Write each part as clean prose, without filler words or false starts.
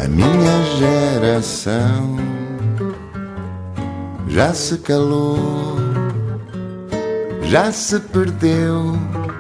A minha geração já se calou, já se perdeu,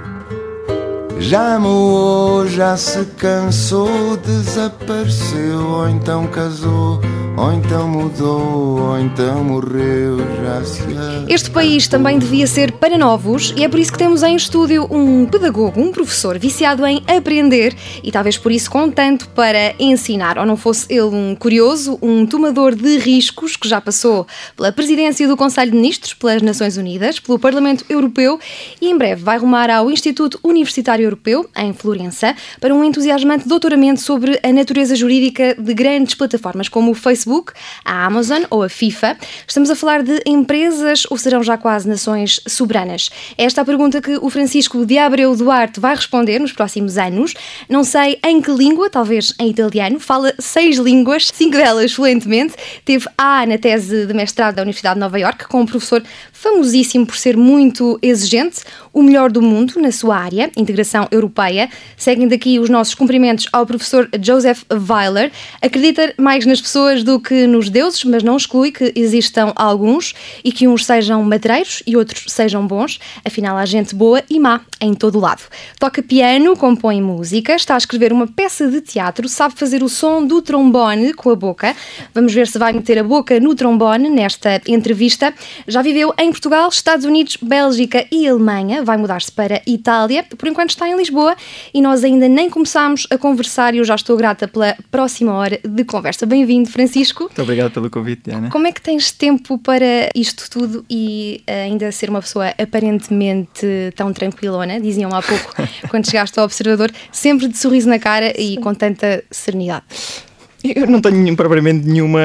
já moou, já se cansou, desapareceu, ou então casou, ou então mudou, ou então morreu, já se... Este país também devia ser para novos e é por isso que temos em estúdio um pedagogo, um professor viciado em aprender e talvez por isso com tanto para ensinar. Ou não fosse ele um curioso, um tomador de riscos que já passou pela presidência do Conselho de Ministros, pelas Nações Unidas, pelo Parlamento Europeu e em breve vai rumar ao Instituto Universitário Europeu, em Florença, para um entusiasmante doutoramento sobre a natureza jurídica de grandes plataformas como o Facebook, a Amazon ou a FIFA. Estamos a falar de empresas ou serão já quase nações soberanas? Esta é a pergunta que o Francisco de Abreu Duarte vai responder nos próximos anos. Não sei em que língua, talvez em italiano, fala 6 línguas, 5 delas fluentemente. Teve A na tese de mestrado da Universidade de Nova Iorque, com um professor famosíssimo por ser muito exigente, o melhor do mundo na sua área, integração europeia. Seguem daqui os nossos cumprimentos ao professor Joseph Weiler. Acredita mais nas pessoas do que nos deuses, mas não exclui que existam alguns e que uns sejam matreiros e outros sejam bons. Afinal, há gente boa e má em todo o lado. Toca piano, compõe música, está a escrever uma peça de teatro, sabe fazer o som do trombone com a boca. Vamos ver se vai meter a boca no trombone nesta entrevista. Já viveu em Portugal, Estados Unidos, Bélgica e Alemanha. Vai mudar-se para Itália. Por enquanto está em Lisboa e nós ainda nem começámos a conversar e eu já estou grata pela próxima hora de conversa. Bem-vindo, Francisco. Muito obrigado pelo convite, Diana. Como é que tens tempo para isto tudo e ainda ser uma pessoa aparentemente tão tranquilona? Diziam há pouco, quando chegaste ao Observador, sempre de sorriso na cara e com tanta serenidade. Eu não tenho propriamente nenhuma...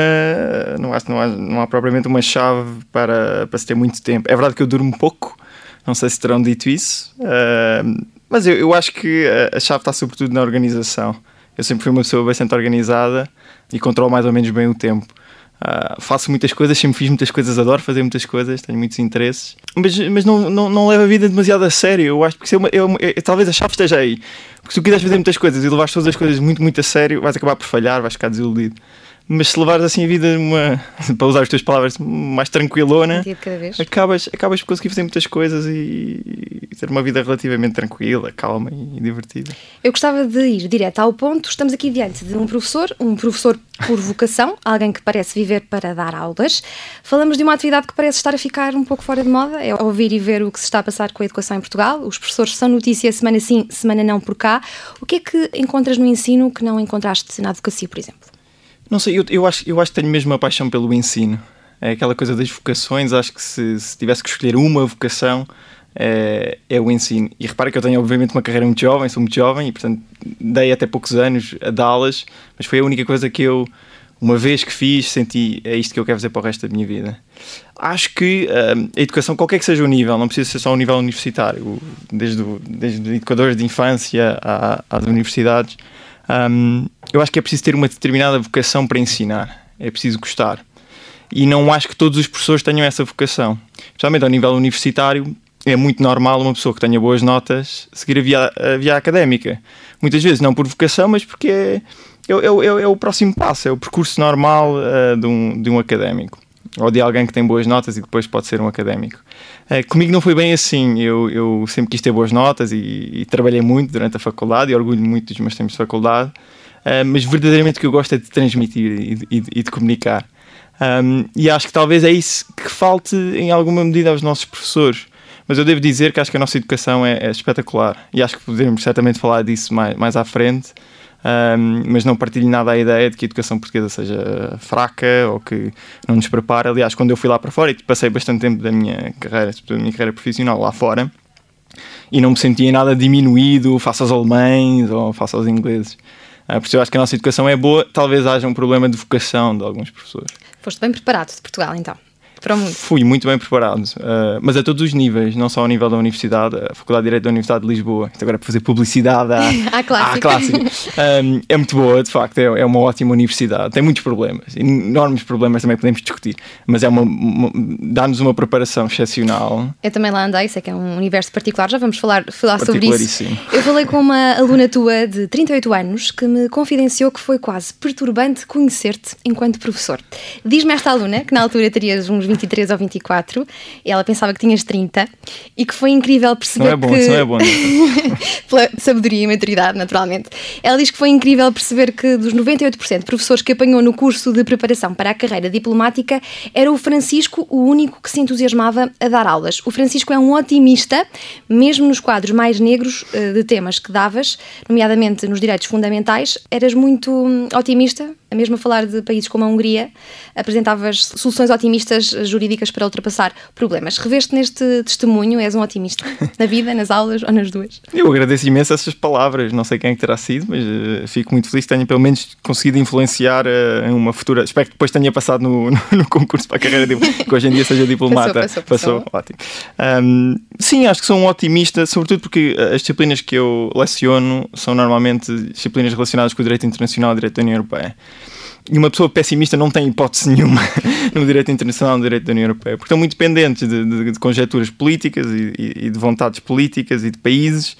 Não há propriamente uma chave para se ter muito tempo. É verdade que eu durmo pouco, não sei se terão dito isso, mas eu acho que a chave está sobretudo na organização. Eu sempre fui uma pessoa bastante organizada e controlo mais ou menos bem o tempo. Faço muitas coisas, sempre fiz muitas coisas, adoro fazer muitas coisas, tenho muitos interesses, mas não levo a vida demasiado a sério. Eu acho que talvez a chave esteja aí, porque se tu quiseres fazer muitas coisas e levares todas as coisas muito, muito a sério, vais acabar por falhar, vais ficar desiludido. Mas se levares assim a vida, para usar as tuas palavras, mais tranquilona, acabas por conseguir fazer muitas coisas e ter uma vida relativamente tranquila, calma e divertida. Eu gostava de ir direto ao ponto. Estamos aqui diante de um professor por vocação, alguém que parece viver para dar aulas. Falamos de uma atividade que parece estar a ficar um pouco fora de moda, é ouvir e ver o que se está a passar com a educação em Portugal. Os professores são notícia semana sim, semana não por cá. O que é que encontras no ensino que não encontraste na advocacia, por exemplo? Não sei, eu acho que tenho mesmo uma paixão pelo ensino. É aquela coisa das vocações. Acho que se tivesse que escolher uma vocação, é o ensino. E repara que eu tenho obviamente uma carreira muito jovem, sou muito jovem e portanto dei até poucos anos a dá-las, mas foi a única coisa que eu, uma vez que fiz, senti, é isto que eu quero fazer para o resto da minha vida. Acho que a educação, qualquer que seja o nível, não precisa ser só o nível universitário, desde educadores de infância às universidades, eu acho que é preciso ter uma determinada vocação para ensinar, é preciso gostar. E não acho que todos os professores tenham essa vocação. Especialmente ao nível universitário, é muito normal uma pessoa que tenha boas notas seguir a via académica. Muitas vezes não por vocação, mas porque é o próximo passo, é o percurso normal de um académico. Ou de alguém que tem boas notas e depois pode ser um académico. Comigo não foi bem assim. Eu sempre quis ter boas notas e trabalhei muito durante a faculdade e orgulho muito dos meus tempos de faculdade, mas verdadeiramente o que eu gosto é de transmitir e de comunicar. E acho que talvez é isso que falte em alguma medida aos nossos professores. Mas eu devo dizer que acho que a nossa educação é espetacular e acho que podemos certamente falar disso mais à frente. Mas não partilho nada a ideia de que a educação portuguesa seja fraca ou que não nos prepara. Aliás, quando eu fui lá para fora, e passei bastante tempo da minha carreira profissional lá fora, e não me sentia nada diminuído face aos alemães ou face aos ingleses. Por isso eu acho que a nossa educação é boa, talvez haja um problema de vocação de alguns professores. Foste bem preparado de Portugal, então? para o mundo. Fui muito bem preparado, mas a todos os níveis, não só ao nível da universidade, a Faculdade de Direito da Universidade de Lisboa, isto agora é para fazer publicidade à clássica. É muito boa, de facto, é uma ótima universidade, tem muitos problemas, enormes problemas também podemos discutir, mas dá-nos uma preparação excepcional. Eu também lá andei, sei que é um universo particular, já vamos falar sobre isso. Eu falei com uma aluna tua de 38 anos que me confidenciou que foi quase perturbante conhecer-te enquanto professor. Diz-me esta aluna que na altura terias uns 23 ou 24, e ela pensava que tinhas 30, e que foi incrível perceber Isso não é bom. pela sabedoria e maturidade, naturalmente. Ela diz que foi incrível perceber que dos 98% de professores que apanhou no curso de preparação para a carreira diplomática, era o Francisco o único que se entusiasmava a dar aulas. O Francisco é um otimista, mesmo nos quadros mais negros de temas que davas, nomeadamente nos direitos fundamentais, eras muito otimista, mesmo a falar de países como a Hungria, apresentavas soluções otimistas jurídicas para ultrapassar problemas. Reveste neste testemunho, és um otimista na vida, nas aulas ou nas duas? Eu agradeço imenso essas palavras, não sei quem é que terá sido, mas fico muito feliz que tenha pelo menos conseguido influenciar em uma futura, espero que depois tenha passado no concurso para a carreira que hoje em dia seja diplomata. Passou. Ótimo. Sim, acho que sou um otimista, sobretudo porque as disciplinas que eu leciono são normalmente disciplinas relacionadas com o direito internacional e o direito da União Europeia. E uma pessoa pessimista não tem hipótese nenhuma no direito internacional e no direito da União Europeia, porque estão muito dependentes de conjecturas políticas e de vontades políticas e de países.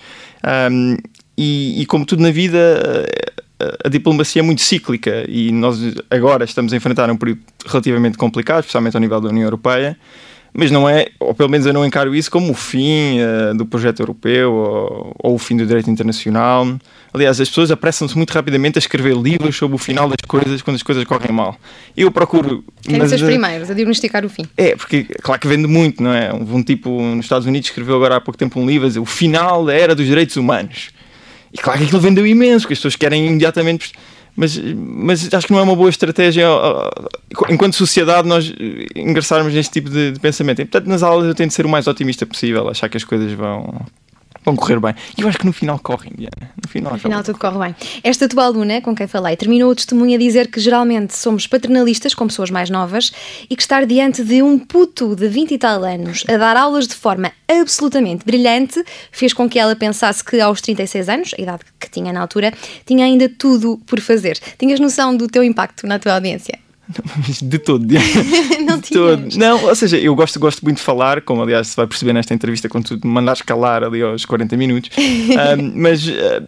E como tudo na vida, a diplomacia é muito cíclica e nós agora estamos a enfrentar um período relativamente complicado, especialmente ao nível da União Europeia, mas não é, ou pelo menos eu não encaro isso como o fim do projeto europeu ou o fim do direito internacional. Aliás, as pessoas apressam-se muito rapidamente a escrever livros sobre o final das coisas quando as coisas correm mal. Eu procuro... Querem ser os primeiros a diagnosticar o fim. É, porque claro que vende muito, não é? Um tipo nos Estados Unidos escreveu agora há pouco tempo um livro a dizer o final da era dos direitos humanos. E claro que aquilo vendeu imenso, porque as pessoas querem imediatamente... Mas acho que não é uma boa estratégia enquanto sociedade nós ingressarmos neste tipo de pensamento. E, portanto, nas aulas eu tento ser o mais otimista possível, achar que as coisas vão correr bem. E eu acho que no final correm, Diana. No final tudo corre bem. Esta tua aluna, com quem falei, terminou o testemunho a dizer que geralmente somos paternalistas com pessoas mais novas e que estar diante de um puto de 20 e tal anos a dar aulas de forma absolutamente brilhante fez com que ela pensasse que aos 36 anos, a idade que tinha na altura, tinha ainda tudo por fazer. Tinhas noção do teu impacto na tua audiência? De todo. Não tinhas. Não, ou seja, eu gosto muito de falar, como aliás se vai perceber nesta entrevista quando tu me mandares calar ali aos 40 minutos, mas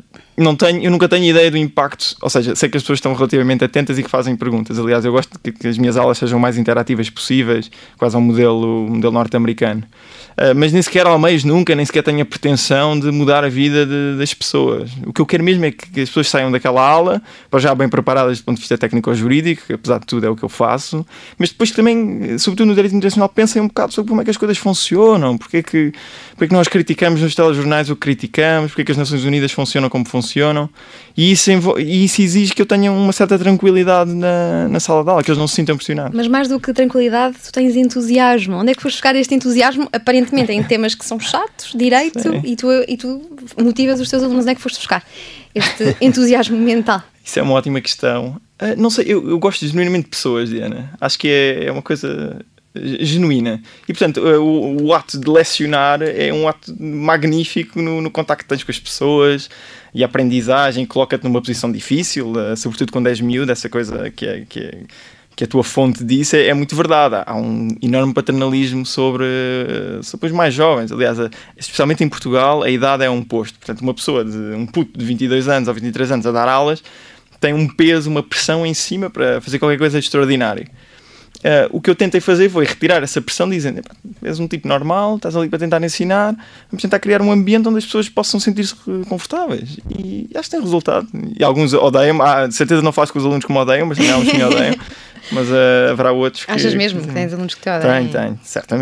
eu nunca tenho ideia do impacto, ou seja, sei que as pessoas estão relativamente atentas e que fazem perguntas. Aliás, eu gosto que as minhas aulas sejam mais interativas possíveis, quase ao modelo norte-americano. Mas nem sequer almejo nunca, nem sequer tenho a pretensão de mudar a vida das pessoas. O que eu quero mesmo é que as pessoas saiam daquela aula já bem preparadas do ponto de vista técnico-jurídico, que apesar de tudo é o que eu faço, mas depois também, sobretudo no direito internacional, pensem um bocado sobre como é que as coisas funcionam, porque é que nós criticamos nos telejornais o que criticamos, porque é que as Nações Unidas funcionam como funcionam, e isso exige que eu tenha uma certa tranquilidade na sala de aula, que eles não se sintam pressionados. Mas mais do que tranquilidade, tu tens entusiasmo. Onde é que foste buscar este entusiasmo? Aparentemente em temas que são chatos, direito, e tu motivas os teus alunos. Onde é que foste buscar este entusiasmo mental? Isso é uma ótima questão. Não sei, eu gosto genuinamente de pessoas, Diana. Acho que é uma coisa genuína. E, portanto, o ato de lecionar é um ato magnífico no contacto que tens com as pessoas e a aprendizagem coloca-te numa posição difícil, sobretudo quando és miúdo, essa coisa que a tua fonte disso é muito verdade. Há um enorme paternalismo sobre os mais jovens. Aliás, especialmente em Portugal, a idade é um posto. Portanto, um puto de 22 anos ou 23 anos a dar aulas tem um peso, uma pressão em cima para fazer qualquer coisa de extraordinário. O que eu tentei fazer foi retirar essa pressão dizendo, és um tipo normal, estás ali para tentar ensinar, vamos tentar criar um ambiente onde as pessoas possam sentir-se confortáveis. E acho que tem resultado. E alguns odeiam, de certeza não faço com os alunos que me odeiam, mas também há uns que me odeiam. Mas haverá outros que... Achas mesmo que tens alunos que te odeiam? Tenho, certamente.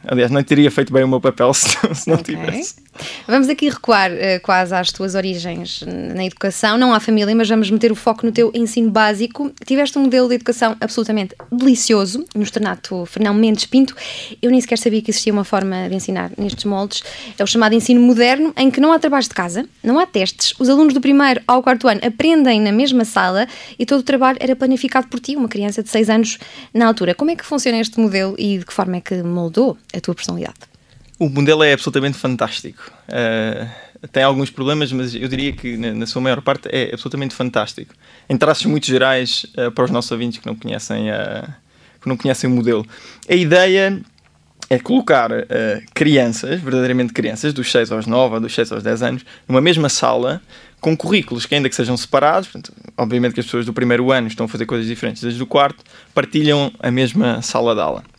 Aliás, não teria feito bem o meu papel se não tivesse. Vamos aqui recuar quase às tuas origens na educação. Não à família, mas vamos meter o foco no teu ensino básico. Tiveste um modelo de educação absolutamente delicioso no Externato Fernão Mendes Pinto. Eu nem sequer sabia que existia uma forma de ensinar nestes moldes. É o chamado ensino moderno, em que não há trabalhos de casa, não há testes. Os alunos do 1º ao 4º ano aprendem na mesma sala e todo o trabalho era planificado por ti, uma criança de 6 anos na altura. Como é que funciona este modelo e de que forma é que moldou a tua personalidade? O modelo é absolutamente fantástico. Tem alguns problemas, mas eu diria que na sua maior parte é absolutamente fantástico. Em traços muito gerais, para os nossos ouvintes que não conhecem o modelo. A ideia é colocar crianças, verdadeiramente crianças, dos 6 aos 9 ou dos 6 aos 10 anos, numa mesma sala, com currículos que ainda que sejam separados. Portanto, obviamente que as pessoas do 1º ano estão a fazer coisas diferentes das do 4º, partilham a mesma sala de aula.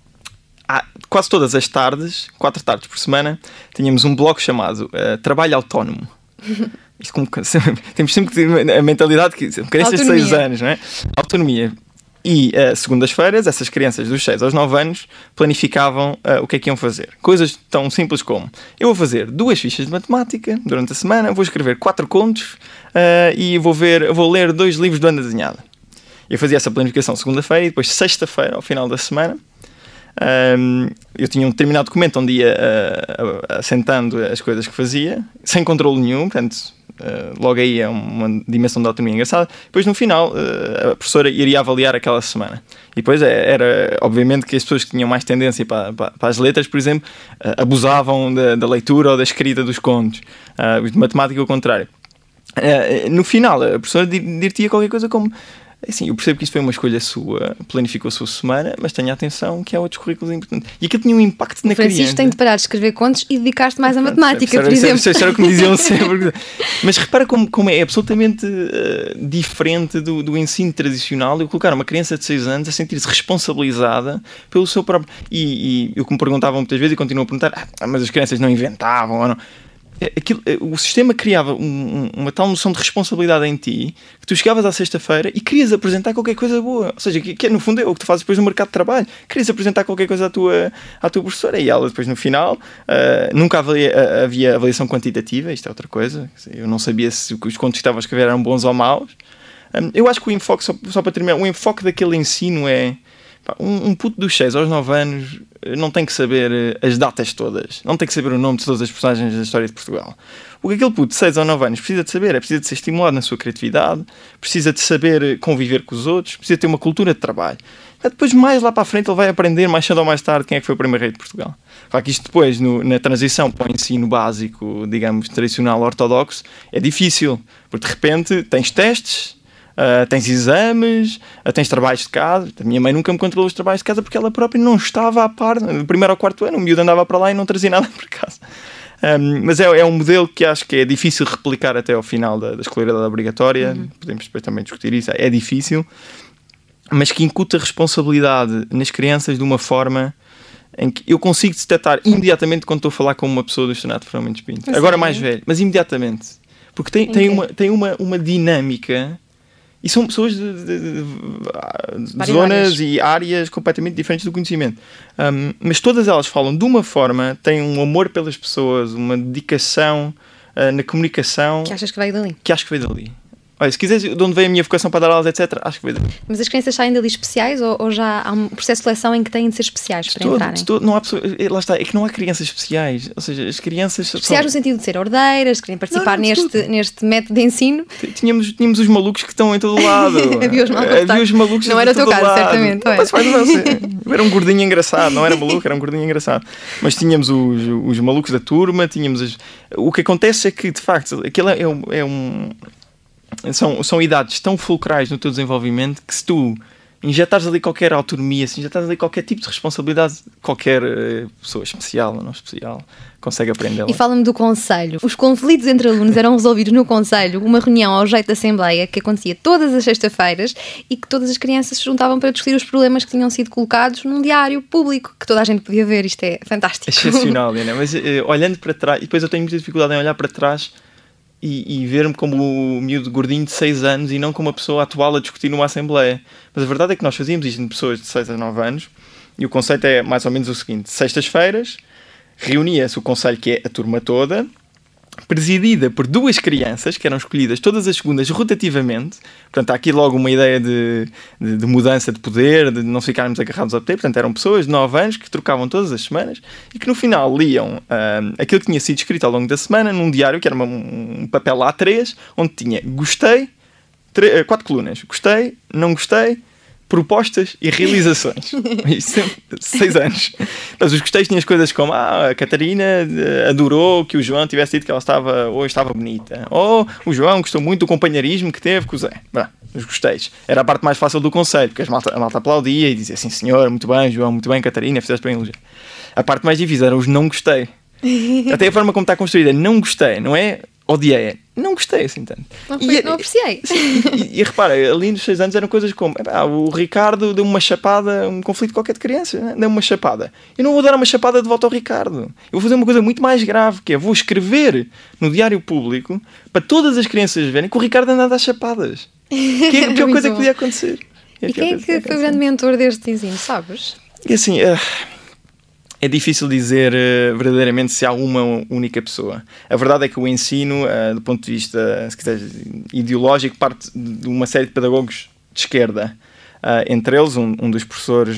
Quase todas as tardes, 4 tardes por semana, tínhamos um bloco chamado Trabalho Autónomo. Isto temos sempre que ter a mentalidade que são crianças de 6 anos, não é? Autonomia. E segundas-feiras, essas crianças dos 6 aos 9 anos planificavam o que é que iam fazer. Coisas tão simples como: eu vou fazer 2 fichas de matemática durante a semana, vou escrever 4 contos e vou ler 2 livros de banda desenhada. Eu fazia essa planificação segunda-feira e depois sexta-feira, ao final da semana, eu tinha um determinado documento onde ia assentando as coisas que fazia, sem controle nenhum, portanto, logo aí é uma dimensão de autonomia engraçada. Depois, no final, a professora iria avaliar aquela semana. E depois era, obviamente, que as pessoas que tinham mais tendência para as letras, por exemplo, abusavam da leitura ou da escrita dos contos. Os de matemática, ao contrário. No final, a professora dir-te-ia qualquer coisa como: assim, eu percebo que isto foi uma escolha sua, planificou a sua semana, mas tenha atenção que há outros currículos importantes. E aquilo tinha um impacto na criança. Francisco tem de parar de escrever contos e dedicar-te mais à matemática, por exemplo. Isso era o que me diziam sempre. Mas repara como é absolutamente diferente do ensino tradicional. Eu colocar uma criança de 6 anos a sentir-se responsabilizada pelo seu próprio... E o que me perguntavam muitas vezes, e continuo a perguntar: mas as crianças não inventavam ou não? O sistema criava uma tal noção de responsabilidade em ti que tu chegavas à sexta-feira e querias apresentar qualquer coisa boa. Ou seja, que no fundo é o que tu fazes depois no mercado de trabalho. Querias apresentar qualquer coisa à tua professora, e ela depois no final nunca havia avaliação quantitativa. Isto é outra coisa. Eu não sabia se os contos que estavam a escrever eram bons ou maus. Eu acho que o enfoque, só para terminar, o enfoque daquele ensino é: um puto dos 6 aos 9 anos não tem que saber as datas todas, não tem que saber o nome de todas as personagens da história de Portugal. O que aquele puto de 6 ou 9 anos precisa de saber precisa de ser estimulado na sua criatividade, precisa de saber conviver com os outros, precisa ter uma cultura de trabalho. Depois, mais lá para a frente, ele vai aprender, mais cedo ou mais tarde, quem é que foi o primeiro rei de Portugal. Claro que isto depois, na transição para o ensino básico, digamos, tradicional ortodoxo, é difícil, porque de repente tens testes, tens exames, tens trabalhos de casa. A minha mãe nunca me controlou os trabalhos de casa porque ela própria não estava a par. Do 1º ao 4º ano, o miúdo andava para lá e não trazia nada para casa. Mas é um modelo que acho que é difícil replicar até ao final da escolaridade obrigatória. Podemos depois também discutir isso. É difícil, mas que incuta responsabilidade nas crianças de uma forma em que eu consigo detectar imediatamente quando estou a falar com uma pessoa do Externato Fernão Mendes Pinto. Agora mais velho, mas imediatamente. Porque tem uma dinâmica. E são pessoas de zonas e áreas completamente diferentes do conhecimento. Mas todas elas falam de uma forma, têm um amor pelas pessoas, uma dedicação na comunicação. Que achas que veio dali? Que acho que veio dali. Olha, se quiseres de onde veio a minha vocação para dar aulas, etc., acho que veio dali. Mas as crianças saem dali especiais ou já há um processo de seleção em que têm de ser especiais para entrarem? Não há pessoas, lá está, é que não há crianças especiais. Ou seja, as crianças... Especiais no sentido de ser ordeiras, de querem participar neste método de ensino. Tínhamos os malucos que estão em todo o lado. Havia os malucos. Não era o teu caso, certamente. Eu era um gordinho engraçado, não era maluco, era um gordinho engraçado. Mas tínhamos os malucos da turma, tínhamos... O que acontece é que, de facto, aquilo são idades tão fulcrais no teu desenvolvimento que se tu injetares ali qualquer autonomia, se injetares ali qualquer tipo de responsabilidade, qualquer pessoa especial ou não especial consegue aprender. E fala-me do conselho. Os conflitos entre alunos eram resolvidos no conselho, uma reunião ao jeito da Assembleia que acontecia todas as sextas-feiras e que todas as crianças se juntavam para discutir os problemas que tinham sido colocados num diário público que toda a gente podia ver. Isto é fantástico. Excepcional, Diana. Mas olhando para trás, e depois eu tenho muita dificuldade em olhar para trás e ver-me como o miúdo gordinho de 6 anos e não como uma pessoa atual a discutir numa Assembleia. Mas a verdade é que nós fazíamos isto em pessoas de 6 a 9 anos E o conceito é mais ou menos o seguinte: sextas-feiras reunia-se o conselho, que é a turma toda, presidida por 2 crianças que eram escolhidas todas as segundas rotativamente. Portanto, há aqui logo uma ideia de mudança de poder, de não ficarmos agarrados ao poder. Portanto, eram pessoas de 9 anos que trocavam todas as semanas e que no final liam aquilo que tinha sido escrito ao longo da semana num diário, que era um papel A3, onde tinha gostei, 4 colunas: gostei, não gostei, propostas e realizações. Isto sempre, 6 anos. Mas os gostei tinham as coisas como: a Catarina adorou que o João tivesse dito que ela hoje estava bonita. Ou o João gostou muito do companheirismo que teve com o Zé. Os gostéis. Era a parte mais fácil do conselho, porque a malta aplaudia e dizia: sim senhor, muito bem João, muito bem Catarina, fizeste bem elogiar. A parte mais difícil era os não gostei. Até a forma como está construída: não gostei, não é odiei, não gostei assim tanto. Não apreciei. E repara, ali nos 6 anos eram coisas como: o Ricardo deu uma chapada, um conflito qualquer de criança, né? Deu uma chapada. Eu não vou dar uma chapada de volta ao Ricardo. Eu vou fazer uma coisa muito mais grave, que é: vou escrever no diário público para todas as crianças verem que o Ricardo anda a dar chapadas. Que é a pior coisa que podia acontecer. E quem é que foi o grande mentor deste ensino, sabes? E assim, é difícil dizer verdadeiramente se há uma única pessoa. A verdade é que o ensino, do ponto de vista, se quiser, ideológico, parte de uma série de pedagogos de esquerda. Entre eles, um dos professores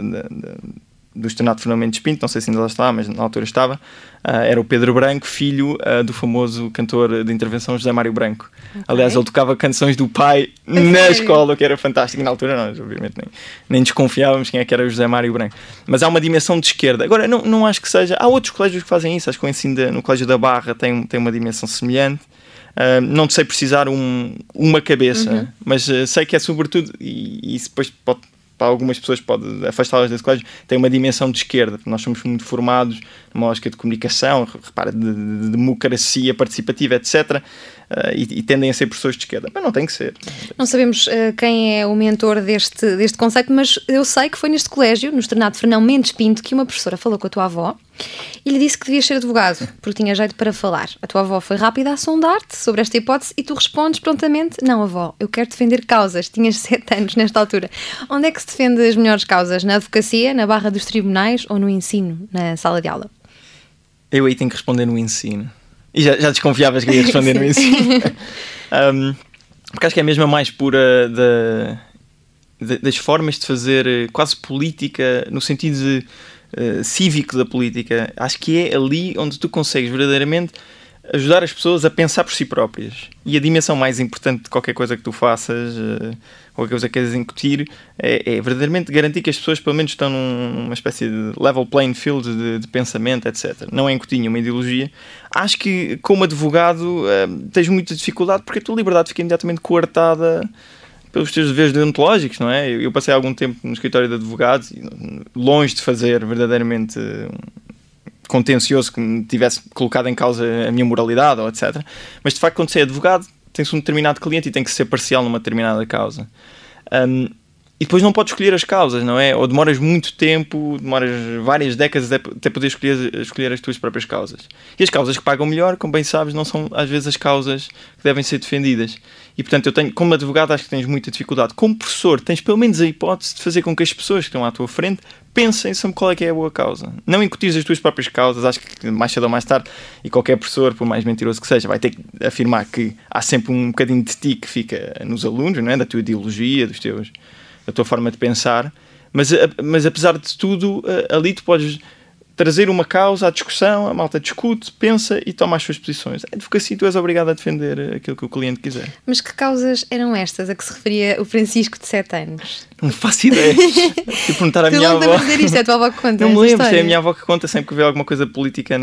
do Externato Fernão Mendes Pinto, não sei se ainda lá está, mas na altura estava, era o Pedro Branco, filho do famoso cantor de intervenção José Mário Branco. Okay. Aliás, ele tocava canções do pai na escola, que era fantástico. Na altura nós, obviamente, nem desconfiávamos quem é que era o José Mário Branco. Mas há uma dimensão de esquerda. Agora, não acho que seja... Há outros colégios que fazem isso. Acho que o ensino no Colégio da Barra tem uma dimensão semelhante. Não sei precisar uma cabeça, mas sei que é sobretudo, e isso depois pode... para algumas pessoas pode afastá-las desse colégio, tem uma dimensão de esquerda. Nós somos muito formados numa lógica de comunicação, repara, de democracia participativa, etc. E tendem a ser professores de esquerda. Mas não tem que ser. Não sabemos quem é o mentor deste conceito, mas eu sei que foi neste colégio, no Externato Fernão Mendes Pinto, que uma professora falou com a tua avó e lhe disse que devias ser advogado, porque tinha jeito para falar. A tua avó foi rápida a sondar-te sobre esta hipótese e tu respondes prontamente: não, avó, eu quero defender causas. Tinhas 7 anos nesta altura. Onde é que se defende as melhores causas? Na advocacia, na barra dos tribunais ou no ensino, na sala de aula? Eu aí tenho que responder no ensino. E já desconfiavas que eu ia responder no ensino. Porque acho que é mesmo a mais pura das formas de fazer quase política, no sentido de cívico da política. Acho que é ali onde tu consegues verdadeiramente ajudar as pessoas a pensar por si próprias. E a dimensão mais importante de qualquer coisa que tu faças, qualquer coisa que queres incutir, é verdadeiramente garantir que as pessoas pelo menos estão numa espécie de level playing field de pensamento, etc. Não é incutir nenhuma ideologia. Acho que como advogado tens muita dificuldade, porque a tua liberdade fica imediatamente coartada pelos teus deveres deontológicos, não é? Eu passei algum tempo no escritório de advogados, longe de fazer verdadeiramente contencioso que me tivesse colocado em causa a minha moralidade, ou etc. Mas de facto, quando você é advogado, tens um determinado cliente e tem que ser parcial numa determinada causa. E depois não podes escolher as causas, não é? Ou demoras muito tempo, demoras várias décadas até poder escolher as tuas próprias causas. E as causas que pagam melhor, como bem sabes, não são às vezes as causas que devem ser defendidas. E portanto, como advogado, acho que tens muita dificuldade. Como professor, tens pelo menos a hipótese de fazer com que as pessoas que estão à tua frente pensem sobre qual é que é a boa causa. Não incutir as tuas próprias causas. Acho que mais cedo ou mais tarde, e qualquer professor, por mais mentiroso que seja, vai ter que afirmar que há sempre um bocadinho de ti que fica nos alunos, não é? Da tua ideologia, da tua forma de pensar. Mas apesar de tudo, ali tu podes trazer uma causa à discussão, a malta discute, pensa e toma as suas posições. A advocacia, tu és obrigado a defender aquilo que o cliente quiser. Mas que causas eram estas a que se referia o Francisco de 7 anos? Não faço ideia. Se perguntar à minha avó... Tu não dizer isto, é a tua avó que conta. Não me lembro, é a minha avó que conta sempre que vê alguma coisa política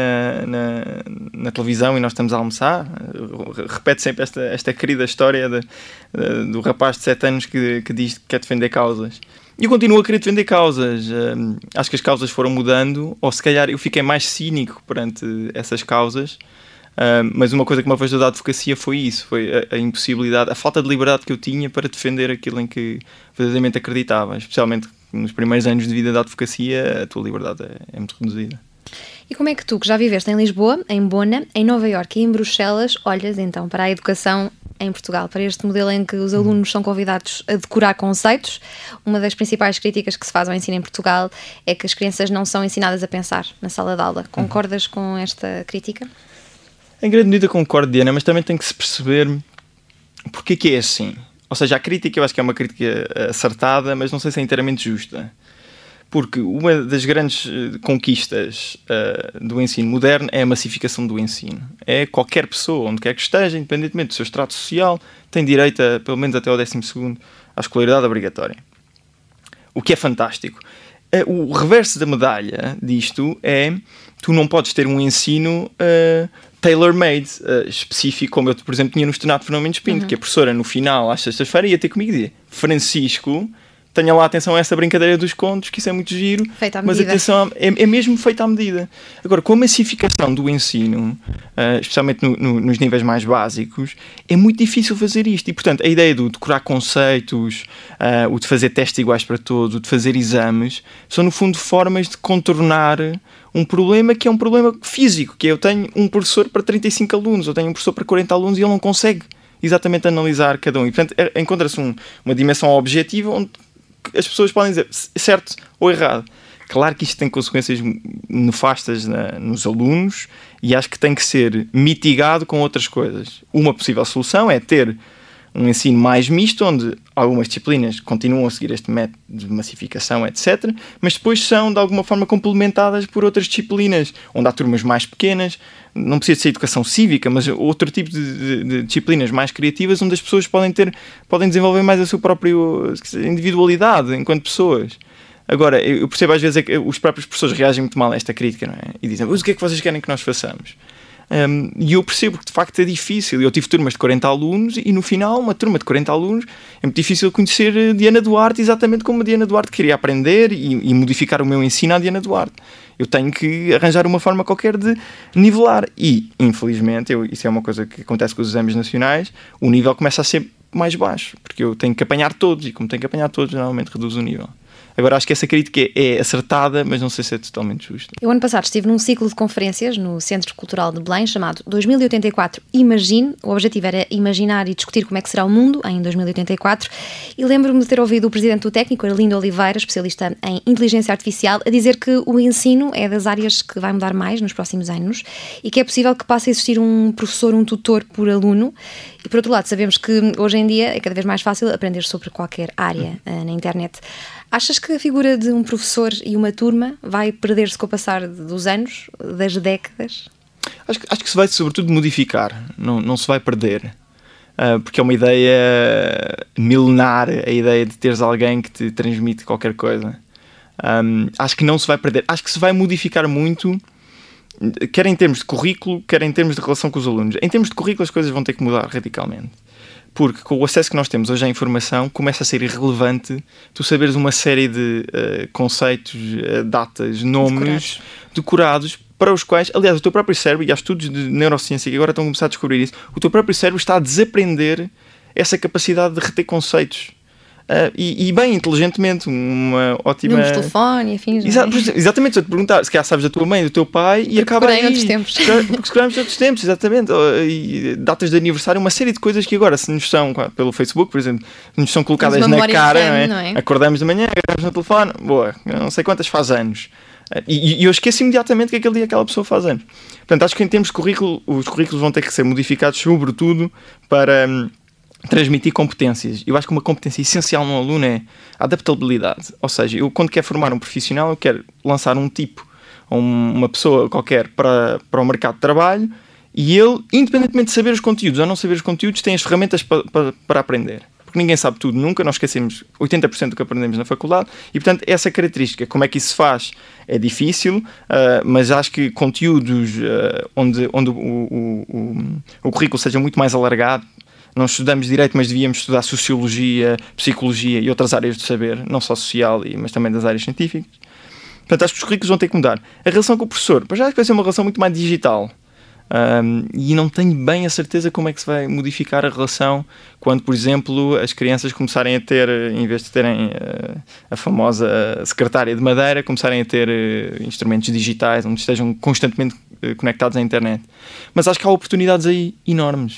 na televisão e nós estamos a almoçar. Repete sempre esta querida história do rapaz de 7 anos que diz que quer defender causas. E eu continuo a querer defender causas. Acho que as causas foram mudando, ou se calhar eu fiquei mais cínico perante essas causas. Mas uma coisa que me afastou da advocacia foi isso, foi a impossibilidade, a falta de liberdade que eu tinha para defender aquilo em que verdadeiramente acreditava. Especialmente nos primeiros anos de vida da advocacia, a tua liberdade é muito reduzida. E como é que tu, que já viveste em Lisboa, em Bona, em Nova Iorque e em Bruxelas, olhas então para a educação em Portugal, para este modelo em que os alunos são convidados a decorar conceitos. Uma das principais críticas que se faz ao ensino em Portugal é que as crianças não são ensinadas a pensar na sala de aula. Concordas com esta crítica? Em grande medida concordo, Diana, mas também tem que se perceber porque que é assim. Ou seja, a crítica eu acho que é uma crítica acertada, mas não sei se é inteiramente justa. Porque uma das grandes conquistas do ensino moderno é a massificação do ensino. É qualquer pessoa, onde quer que esteja, independentemente do seu extrato social, tem direito, pelo menos até ao 12º, à escolaridade obrigatória. O que é fantástico. O reverso da medalha disto é tu não podes ter um ensino tailor-made, específico, como eu, por exemplo, tinha no Estanato Fernão Mendes Pinto, que a professora, no final, às sextas-feiras, ia ter comigo e dizer: Francisco, tenha lá atenção a essa brincadeira dos contos, que isso é muito giro, mas atenção, é mesmo feita à medida. Agora, com a massificação do ensino, especialmente nos níveis mais básicos, é muito difícil fazer isto. E, portanto, a ideia de decorar conceitos, o de fazer testes iguais para todos, o de fazer exames, são, no fundo, formas de contornar um problema que é um problema físico, que é: eu tenho um professor para 35 alunos, eu tenho um professor para 40 alunos e ele não consegue exatamente analisar cada um. E, portanto, encontra-se uma dimensão objetiva onde as pessoas podem dizer certo ou errado. Claro que isto tem consequências nefastas nos alunos e acho que tem que ser mitigado com outras coisas. Uma possível solução é ter um ensino mais misto, onde algumas disciplinas continuam a seguir este método de massificação, etc., mas depois são, de alguma forma, complementadas por outras disciplinas, onde há turmas mais pequenas, não precisa ser educação cívica, mas outro tipo de disciplinas mais criativas, onde as pessoas podem desenvolver mais a sua própria individualidade enquanto pessoas. Agora, eu percebo às vezes é que os próprios professores reagem muito mal a esta crítica, não é? E dizem: mas o que é que vocês querem que nós façamos? E eu percebo que de facto é difícil. Eu tive turmas de 40 alunos e no final, uma turma de 40 alunos, é muito difícil conhecer Diana Duarte exatamente como a Diana Duarte queria aprender e modificar o meu ensino à Diana Duarte. Eu tenho que arranjar uma forma qualquer de nivelar e, infelizmente, isso é uma coisa que acontece com os exames nacionais, o nível começa a ser mais baixo, porque eu tenho que apanhar todos e como tenho que apanhar todos, geralmente reduz o nível. Agora, acho que essa crítica é acertada, mas não sei se é totalmente justa. Eu, ano passado, estive num ciclo de conferências no Centro Cultural de Belém, chamado 2084 Imagine. O objetivo era imaginar e discutir como é que será o mundo em 2084. E lembro-me de ter ouvido o presidente do técnico, Arlindo Oliveira, especialista em inteligência artificial, a dizer que o ensino é das áreas que vai mudar mais nos próximos anos e que é possível que passe a existir um professor, um tutor por aluno. E, por outro lado, sabemos que hoje em dia é cada vez mais fácil aprender sobre qualquer área na internet. Achas que a figura de um professor e uma turma vai perder-se com o passar dos anos, das décadas? Acho que se vai, sobretudo, modificar. Não se vai perder. Porque é uma ideia milenar, a ideia de teres alguém que te transmite qualquer coisa. Acho que não se vai perder. Acho que se vai modificar muito, quer em termos de currículo, quer em termos de relação com os alunos. Em termos de currículo, as coisas vão ter que mudar radicalmente. Porque com o acesso que nós temos hoje à informação, começa a ser irrelevante tu saberes uma série de conceitos, datas, nomes decorados, para os quais, aliás, o teu próprio cérebro, e há estudos de neurociência que agora estão a começar a descobrir isso, o teu próprio cérebro está a desaprender essa capacidade de reter conceitos. E bem inteligentemente, uma ótima... Números de telefone e afins. Exatamente, se eu te perguntar, se calhar sabes da tua mãe, do teu pai, e acaba aí... Noutros tempos. Porque escolhemos noutros tempos, exatamente. E datas de aniversário, uma série de coisas que agora, se nos são, pelo Facebook, por exemplo, nos são colocadas na cara, não é? Acordamos de manhã, agarramos no telefone, boa, não sei quantas faz anos. E eu esqueço imediatamente que aquele dia aquela pessoa faz anos. Portanto, acho que em termos de currículo, os currículos vão ter que ser modificados, sobretudo, para... transmitir competências. Eu acho que uma competência essencial num aluno é a adaptabilidade. Ou seja, eu quando quero formar um profissional, eu quero lançar um tipo, ou uma pessoa qualquer para o mercado de trabalho, e ele, independentemente de saber os conteúdos ou não saber os conteúdos, tem as ferramentas para aprender. Porque ninguém sabe tudo nunca, nós esquecemos 80% do que aprendemos na faculdade, e portanto essa característica, como é que isso se faz, é difícil, mas acho que conteúdos onde o currículo seja muito mais alargado. Não estudamos direito, mas devíamos estudar sociologia, psicologia e outras áreas de saber, não só social, mas também das áreas científicas. Portanto, acho que os currículos vão ter que mudar. A relação com o professor, já acho que vai ser uma relação muito mais digital. E não tenho bem a certeza como é que se vai modificar a relação quando, por exemplo, as crianças começarem a ter, em vez de terem a famosa secretária de madeira, começarem a ter instrumentos digitais, onde estejam constantemente conectados à internet. Mas acho que há oportunidades aí enormes.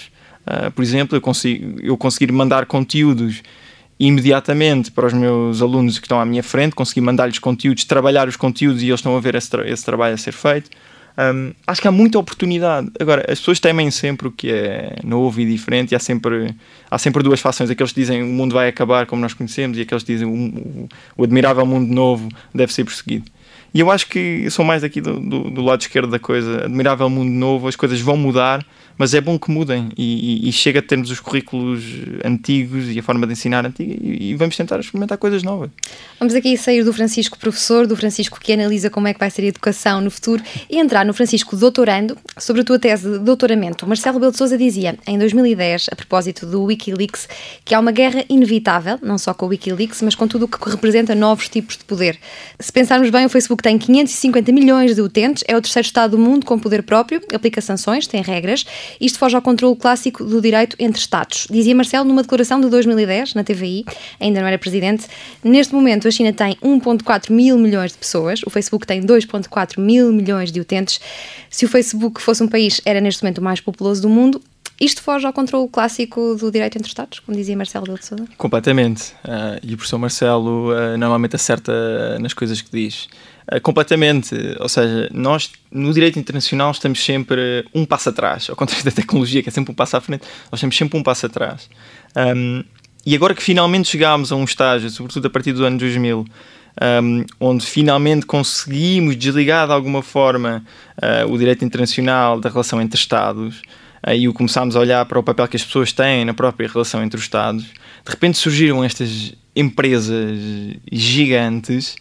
Por exemplo, eu conseguir mandar conteúdos imediatamente para os meus alunos que estão à minha frente, conseguir mandar-lhes conteúdos, trabalhar os conteúdos e eles estão a ver esse trabalho a ser feito. Acho que há muita oportunidade. Agora, as pessoas temem sempre o que é novo e diferente, e há sempre duas fações: aqueles que dizem o mundo vai acabar como nós conhecemos, e aqueles que dizem o admirável mundo novo deve ser perseguido. E eu acho que eu sou mais aqui do lado esquerdo da coisa. Admirável mundo novo, as coisas vão mudar, mas é bom que mudem, e chega a termos os currículos antigos e a forma de ensinar antiga, e vamos tentar experimentar coisas novas. Vamos aqui sair do Francisco professor, do Francisco que analisa como é que vai ser a educação no futuro, e entrar no Francisco doutorando. Sobre a tua tese de doutoramento, Marcelo Rebelo de Sousa dizia em 2010, a propósito do Wikileaks, que há uma guerra inevitável, não só com o Wikileaks, mas com tudo o que representa novos tipos de poder. Se pensarmos bem, o Facebook tem 550 milhões de utentes, é o terceiro Estado do mundo com poder próprio, aplica sanções, tem regras. Isto foge ao controle clássico do direito entre Estados. Dizia Marcelo numa declaração de 2010, na TVI, ainda não era presidente: neste momento a China tem 1,4 mil milhões de pessoas, o Facebook tem 2,4 mil milhões de utentes. Se o Facebook fosse um país, era neste momento o mais populoso do mundo. Isto foge ao controle clássico do direito entre Estados, como dizia Marcelo Rebelo de Sousa? Completamente. E o professor Marcelo normalmente acerta nas coisas que diz. Completamente. Ou seja, nós no direito internacional estamos sempre um passo atrás, ao contrário da tecnologia, que é sempre um passo à frente. Nós estamos sempre um passo atrás. E agora que finalmente chegámos a um estágio, sobretudo a partir do ano 2000, onde finalmente conseguimos desligar de alguma forma o direito internacional da relação entre Estados, e começámos a olhar para o papel que as pessoas têm na própria relação entre os Estados, de repente surgiram estas empresas gigantes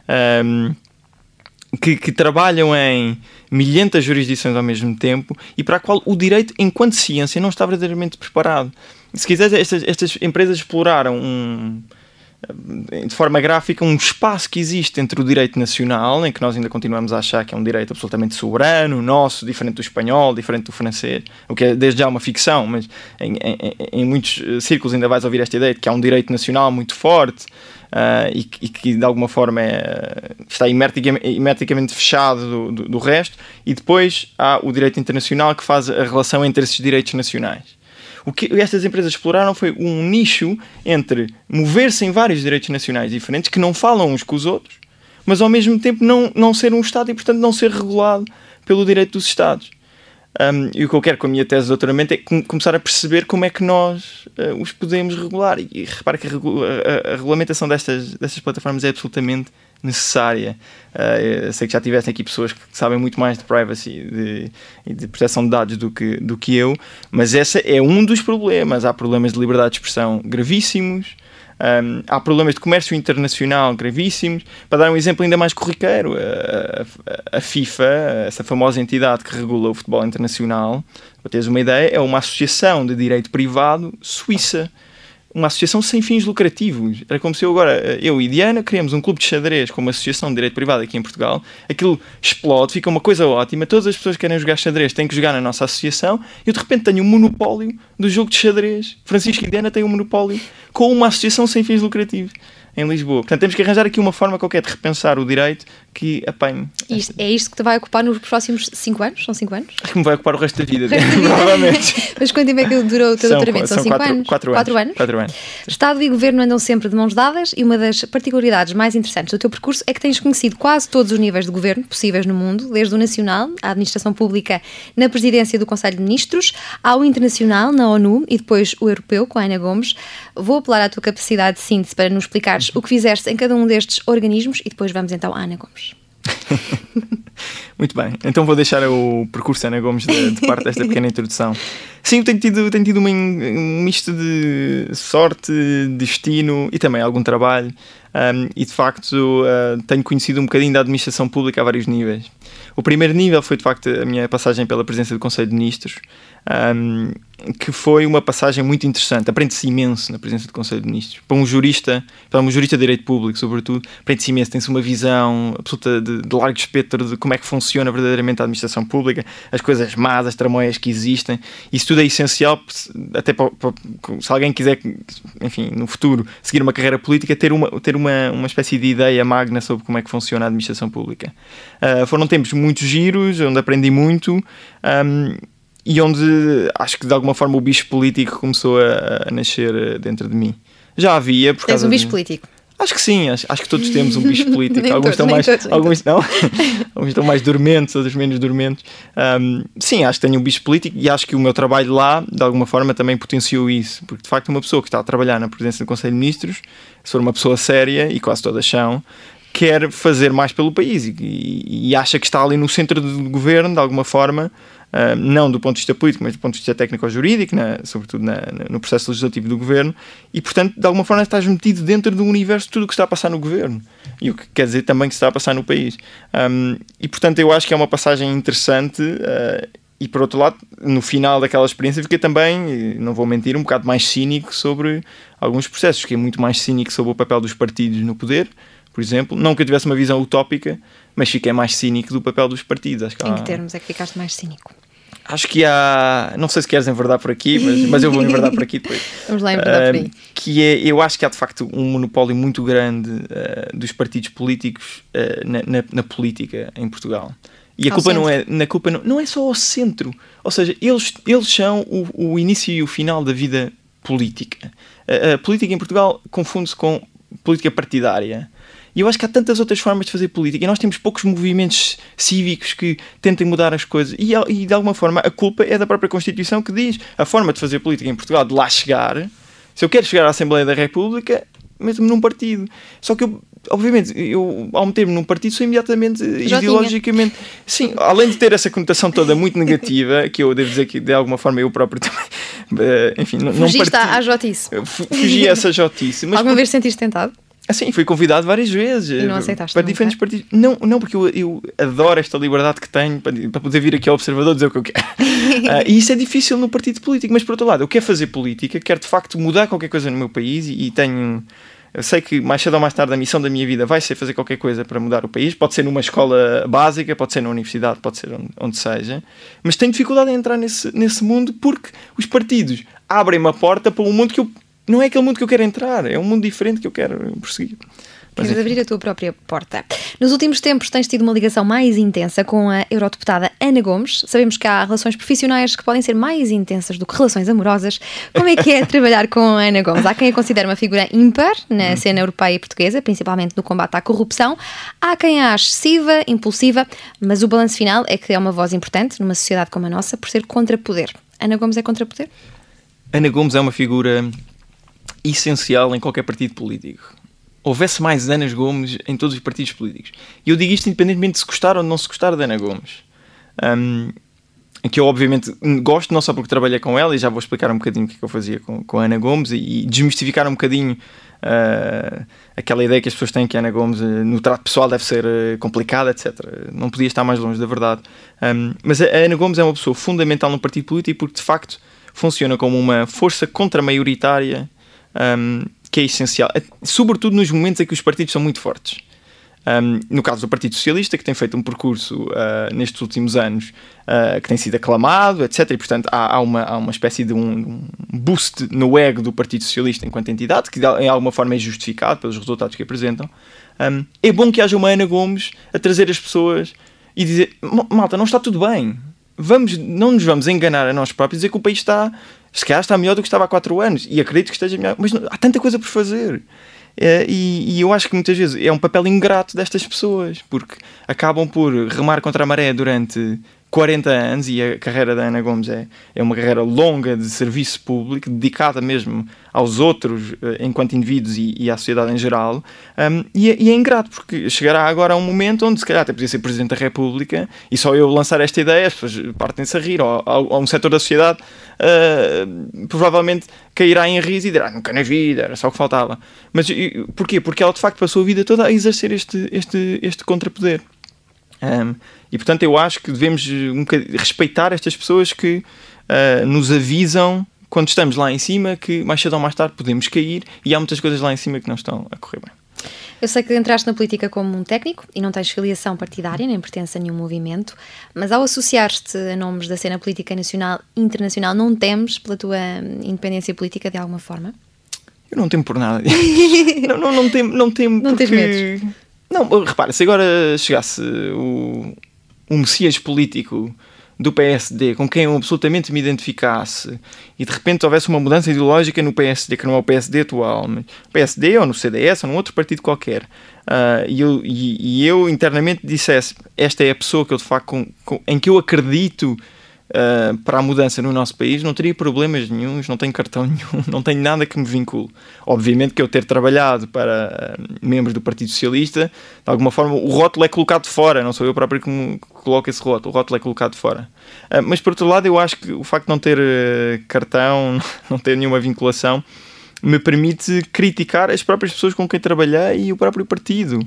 que trabalham em milhentas jurisdições ao mesmo tempo, e para a qual o direito, enquanto ciência, não está verdadeiramente preparado. Se quiseres, estas empresas exploraram de forma gráfica um espaço que existe entre o direito nacional, em que nós ainda continuamos a achar que é um direito absolutamente soberano, nosso, diferente do espanhol, diferente do francês, o que é desde já uma ficção, mas em muitos círculos ainda vais ouvir esta ideia de que há um direito nacional muito forte, e que de alguma forma está hermeticamente fechado do resto, e depois há o direito internacional que faz a relação entre esses direitos nacionais. O que estas empresas exploraram foi um nicho entre mover-se em vários direitos nacionais diferentes, que não falam uns com os outros, mas ao mesmo tempo não ser um Estado e, portanto, não ser regulado pelo direito dos Estados. E o que eu quero com a minha tese de doutoramento é começar a perceber como é que nós os podemos regular. E repara que a regulamentação destas plataformas é absolutamente necessária. Eu sei que já tivessem aqui pessoas que sabem muito mais de privacy e de proteção de dados do que eu, mas esse é um dos problemas. Há problemas de liberdade de expressão gravíssimos, há problemas de comércio internacional gravíssimos. Para dar um exemplo ainda mais corriqueiro, a FIFA, essa famosa entidade que regula o futebol internacional, para teres uma ideia, é uma associação de direito privado suíça, uma associação sem fins lucrativos. Era como se eu e Diana criamos um clube de xadrez com uma associação de direito privado aqui em Portugal. Aquilo explode, fica uma coisa ótima, todas as pessoas que querem jogar xadrez têm que jogar na nossa associação, e eu de repente tenho um monopólio do jogo de xadrez. Francisco e Diana têm um monopólio com uma associação sem fins lucrativos em Lisboa. Portanto, temos que arranjar aqui uma forma qualquer de repensar o direito que apanhe. É isto que te vai ocupar nos próximos 5 anos? São 5 anos? Que me vai ocupar o resto da vida, provavelmente. Mas quanto tempo é que durou o teu doutoramento? São 5 anos? 4 anos. 4 anos. Estado e Governo andam sempre de mãos dadas, e uma das particularidades mais interessantes do teu percurso é que tens conhecido quase todos os níveis de governo possíveis no mundo, desde o nacional, à administração pública na presidência do Conselho de Ministros, ao internacional, na ONU, e depois o europeu, com a Ana Gomes. Vou apelar à tua capacidade de síntese para nos explicares o que fizeste em cada um destes organismos, e depois vamos então à Ana Gomes. Muito bem, então vou deixar o percurso Ana Gomes de parte desta pequena introdução. Sim, tenho tido um misto de sorte, destino e também algum trabalho, e de facto tenho conhecido um bocadinho da administração pública a vários níveis. O primeiro nível foi de facto a minha passagem pela presidência do Conselho de Ministros, que foi uma passagem muito interessante. Aprende-se imenso na presidência do Conselho de Ministros. Para um jurista de direito público, sobretudo, aprende-se imenso. Tem-se uma visão absoluta de largo espectro de como é que funciona verdadeiramente a administração pública, as coisas más, as tramóias que existem. Isso tudo é essencial, até se alguém quiser, enfim, no futuro, seguir uma carreira política, ter uma espécie de ideia magna sobre como é que funciona a administração pública. Foram tempos muito giros, onde aprendi muito, e onde acho que de alguma forma o bicho político começou a nascer dentro de mim. Já havia, por causa Tens um bicho político? Acho que sim, acho que todos temos um bicho político. Alguns estão nem mais, todos. alguns não. Alguns estão mais dormentes, outros menos dormentes. Sim, acho que tenho um bicho político e acho que o meu trabalho lá, de alguma forma, também potenciou isso. Porque, de facto, uma pessoa que está a trabalhar na presidência do Conselho de Ministros, se for uma pessoa séria, e quase todas são, quer fazer mais pelo país e acha que está ali no centro do governo, de alguma forma, não do ponto de vista político, mas do ponto de vista técnico-jurídico, sobretudo no processo legislativo do governo, e, portanto, de alguma forma estás metido dentro do universo de tudo o que está a passar no governo, e o que quer dizer também que está a passar no país. E, portanto, eu acho que é uma passagem interessante, e, por outro lado, no final daquela experiência fiquei também, não vou mentir, um bocado mais cínico sobre alguns processos, fiquei muito mais cínico sobre o papel dos partidos no poder, por exemplo, não que eu tivesse uma visão utópica, mas fiquei mais cínico do papel dos partidos. Acho que Em que termos é que ficaste mais cínico? Acho que há... Não sei se queres enverdar por aqui, mas eu vou enverdar por aqui depois. Vamos lá enverdar por aí. Que é, eu acho que há de facto um monopólio muito grande dos partidos políticos na política em Portugal. E a culpa não é só ao centro. Ou seja, eles são o início e o final da vida política. A política em Portugal confunde-se com política partidária. E eu acho que há tantas outras formas de fazer política e nós temos poucos movimentos cívicos que tentem mudar as coisas e de alguma forma a culpa é da própria Constituição, que diz a forma de fazer política em Portugal, de lá chegar. Se eu quero chegar à Assembleia da República, meto-me num partido. Só que obviamente, ao meter-me num partido sou imediatamente ideologicamente... Sim, além de ter essa conotação toda muito negativa, que eu devo dizer que de alguma forma eu próprio também... Enfim, Fugiste à jotice. Fugi a essa jotice. Mas alguma vez sentiste tentado? Assim, fui convidado várias vezes. E não aceitaste? Para diferentes partidos. Não, porque eu adoro esta liberdade que tenho para poder vir aqui ao Observador dizer o que eu quero. E isso é difícil no partido político. Mas, por outro lado, eu quero fazer política, quero de facto mudar qualquer coisa no meu país e tenho... Eu sei que mais cedo ou mais tarde a missão da minha vida vai ser fazer qualquer coisa para mudar o país. Pode ser numa escola básica, pode ser na universidade, pode ser onde seja. Mas tenho dificuldade em entrar nesse mundo porque os partidos abrem uma porta para um mundo que eu... Não é aquele mundo que eu quero entrar, é um mundo diferente que eu quero prosseguir. Queres abrir a tua própria porta. Nos últimos tempos tens tido uma ligação mais intensa com a eurodeputada Ana Gomes. Sabemos que há relações profissionais que podem ser mais intensas do que relações amorosas. Como é que é trabalhar com a Ana Gomes? Há quem a considere uma figura ímpar na cena europeia e portuguesa, principalmente no combate à corrupção. Há quem a ache excessiva, impulsiva, mas o balanço final é que é uma voz importante numa sociedade como a nossa por ser contrapoder. Ana Gomes é contrapoder? Ana Gomes é uma figura essencial em qualquer partido político. Houvesse mais Anas Gomes em todos os partidos políticos. E eu digo isto independentemente de se gostar ou não se gostar de Ana Gomes. Que eu obviamente gosto, não só porque trabalhei com ela, e já vou explicar um bocadinho o que eu fazia com a Ana Gomes e desmistificar um bocadinho aquela ideia que as pessoas têm que a Ana Gomes no trato pessoal deve ser complicada, etc. Não podia estar mais longe da verdade. Mas a Ana Gomes é uma pessoa fundamental no partido político porque de facto funciona como uma força contra-maioritária que é essencial, sobretudo nos momentos em que os partidos são muito fortes. No caso do Partido Socialista, que tem feito um percurso nestes últimos anos que tem sido aclamado, etc. E, portanto, há uma espécie de um boost no ego do Partido Socialista enquanto entidade, que de alguma forma é justificado pelos resultados que apresentam. É bom que haja uma Ana Gomes a trazer as pessoas e dizer, malta, não está tudo bem. Não nos vamos enganar a nós próprios e dizer que o país se calhar está melhor do que estava há 4 anos. E acredito que esteja melhor. Mas há tanta coisa por fazer. E eu acho que muitas vezes é um papel ingrato destas pessoas, porque acabam por remar contra a maré durante 40 anos, e a carreira da Ana Gomes é uma carreira longa de serviço público, dedicada mesmo aos outros enquanto indivíduos e à sociedade em geral, e é ingrato, porque chegará agora a um momento onde se calhar até podia ser Presidente da República, e só eu lançar esta ideia, as pessoas partem-se a rir, ou um setor da sociedade provavelmente cairá em riso e dirá, nunca na vida, era só o que faltava. Mas porquê? Porque ela de facto passou a vida toda a exercer este contrapoder. E portanto eu acho que devemos respeitar estas pessoas que nos avisam quando estamos lá em cima que mais cedo ou mais tarde podemos cair, e há muitas coisas lá em cima que não estão a correr bem. Eu sei que entraste na política como um técnico e não tens filiação partidária, nem pertence a nenhum movimento, mas ao associar-te a nomes da cena política nacional e internacional, não temes pela tua independência política de alguma forma? Eu não temo por nada. não temo não porque... tens medos? Não, repara, se agora chegasse o Messias político do PSD, com quem eu absolutamente me identificasse, e de repente houvesse uma mudança ideológica no PSD, que não é o PSD atual, mas no PSD ou no CDS ou num outro partido qualquer, e eu internamente dissesse, esta é a pessoa que eu de facto em que eu acredito para a mudança no nosso país, não teria problemas nenhuns, não tenho cartão nenhum, não tenho nada que me vincule. Obviamente que eu ter trabalhado para membros do Partido Socialista, de alguma forma o rótulo é colocado fora, não sou eu próprio que coloco esse rótulo, o rótulo é colocado fora. Mas por outro lado eu acho que o facto de não ter cartão, não ter nenhuma vinculação, me permite criticar as próprias pessoas com quem trabalhei e o próprio partido.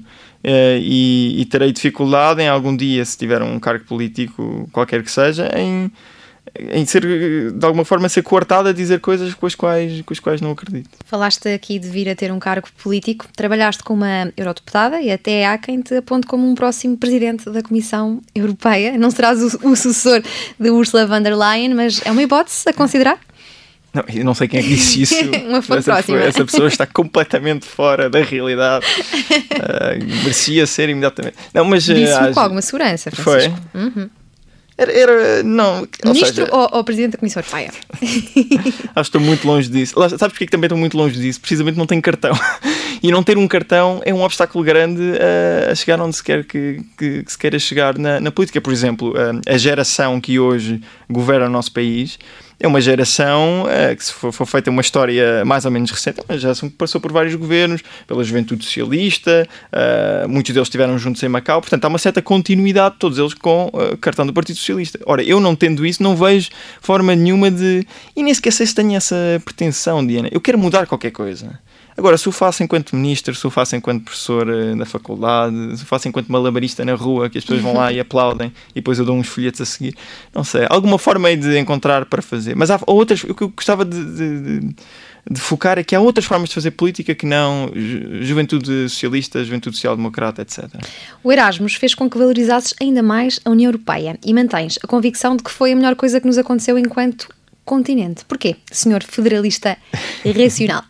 E terei dificuldade em algum dia, se tiver um cargo político, qualquer que seja, em ser, de alguma forma, ser coartado a dizer coisas com as quais não acredito. Falaste aqui de vir a ter um cargo político, trabalhaste com uma eurodeputada e até há quem te aponte como um próximo presidente da Comissão Europeia. Não serás o sucessor de Ursula von der Leyen, mas é uma hipótese a considerar? Não, eu não sei quem é que disse isso. Uma fonte próxima. Essa pessoa está completamente fora da realidade. Merecia ser imediatamente. Não, mas disse-me com alguma segurança, Francisco. Foi? Uhum. Era não. Ministro ou Presidente da Comissão Europeia? Acho que estou muito longe disso. Sabes porque é que também estou muito longe disso? Precisamente não tenho cartão. E não ter um cartão é um obstáculo grande a chegar onde se quer que se queira chegar na política. Por exemplo, a geração que hoje governa o nosso país é uma geração que, se for feita uma história mais ou menos recente, é uma geração que passou por vários governos, pela Juventude Socialista, muitos deles estiveram juntos em Macau, portanto há uma certa continuidade, todos eles com cartão do Partido Socialista. Ora, eu não tendo isso, não vejo forma nenhuma de... E nem sequer sei se tenho essa pretensão, Diana. Eu quero mudar qualquer coisa. Agora, se o faço enquanto ministro, se o faço enquanto professor da faculdade, se o faço enquanto malabarista na rua, que as pessoas vão lá e aplaudem e depois eu dou uns folhetos a seguir, não sei, alguma forma de encontrar para fazer. Mas há outras, o que eu gostava de focar é que há outras formas de fazer política que não juventude socialista, juventude social-democrata, etc. O Erasmus fez com que valorizasses ainda mais a União Europeia e mantens a convicção de que foi a melhor coisa que nos aconteceu enquanto continente. Porquê, senhor federalista racional?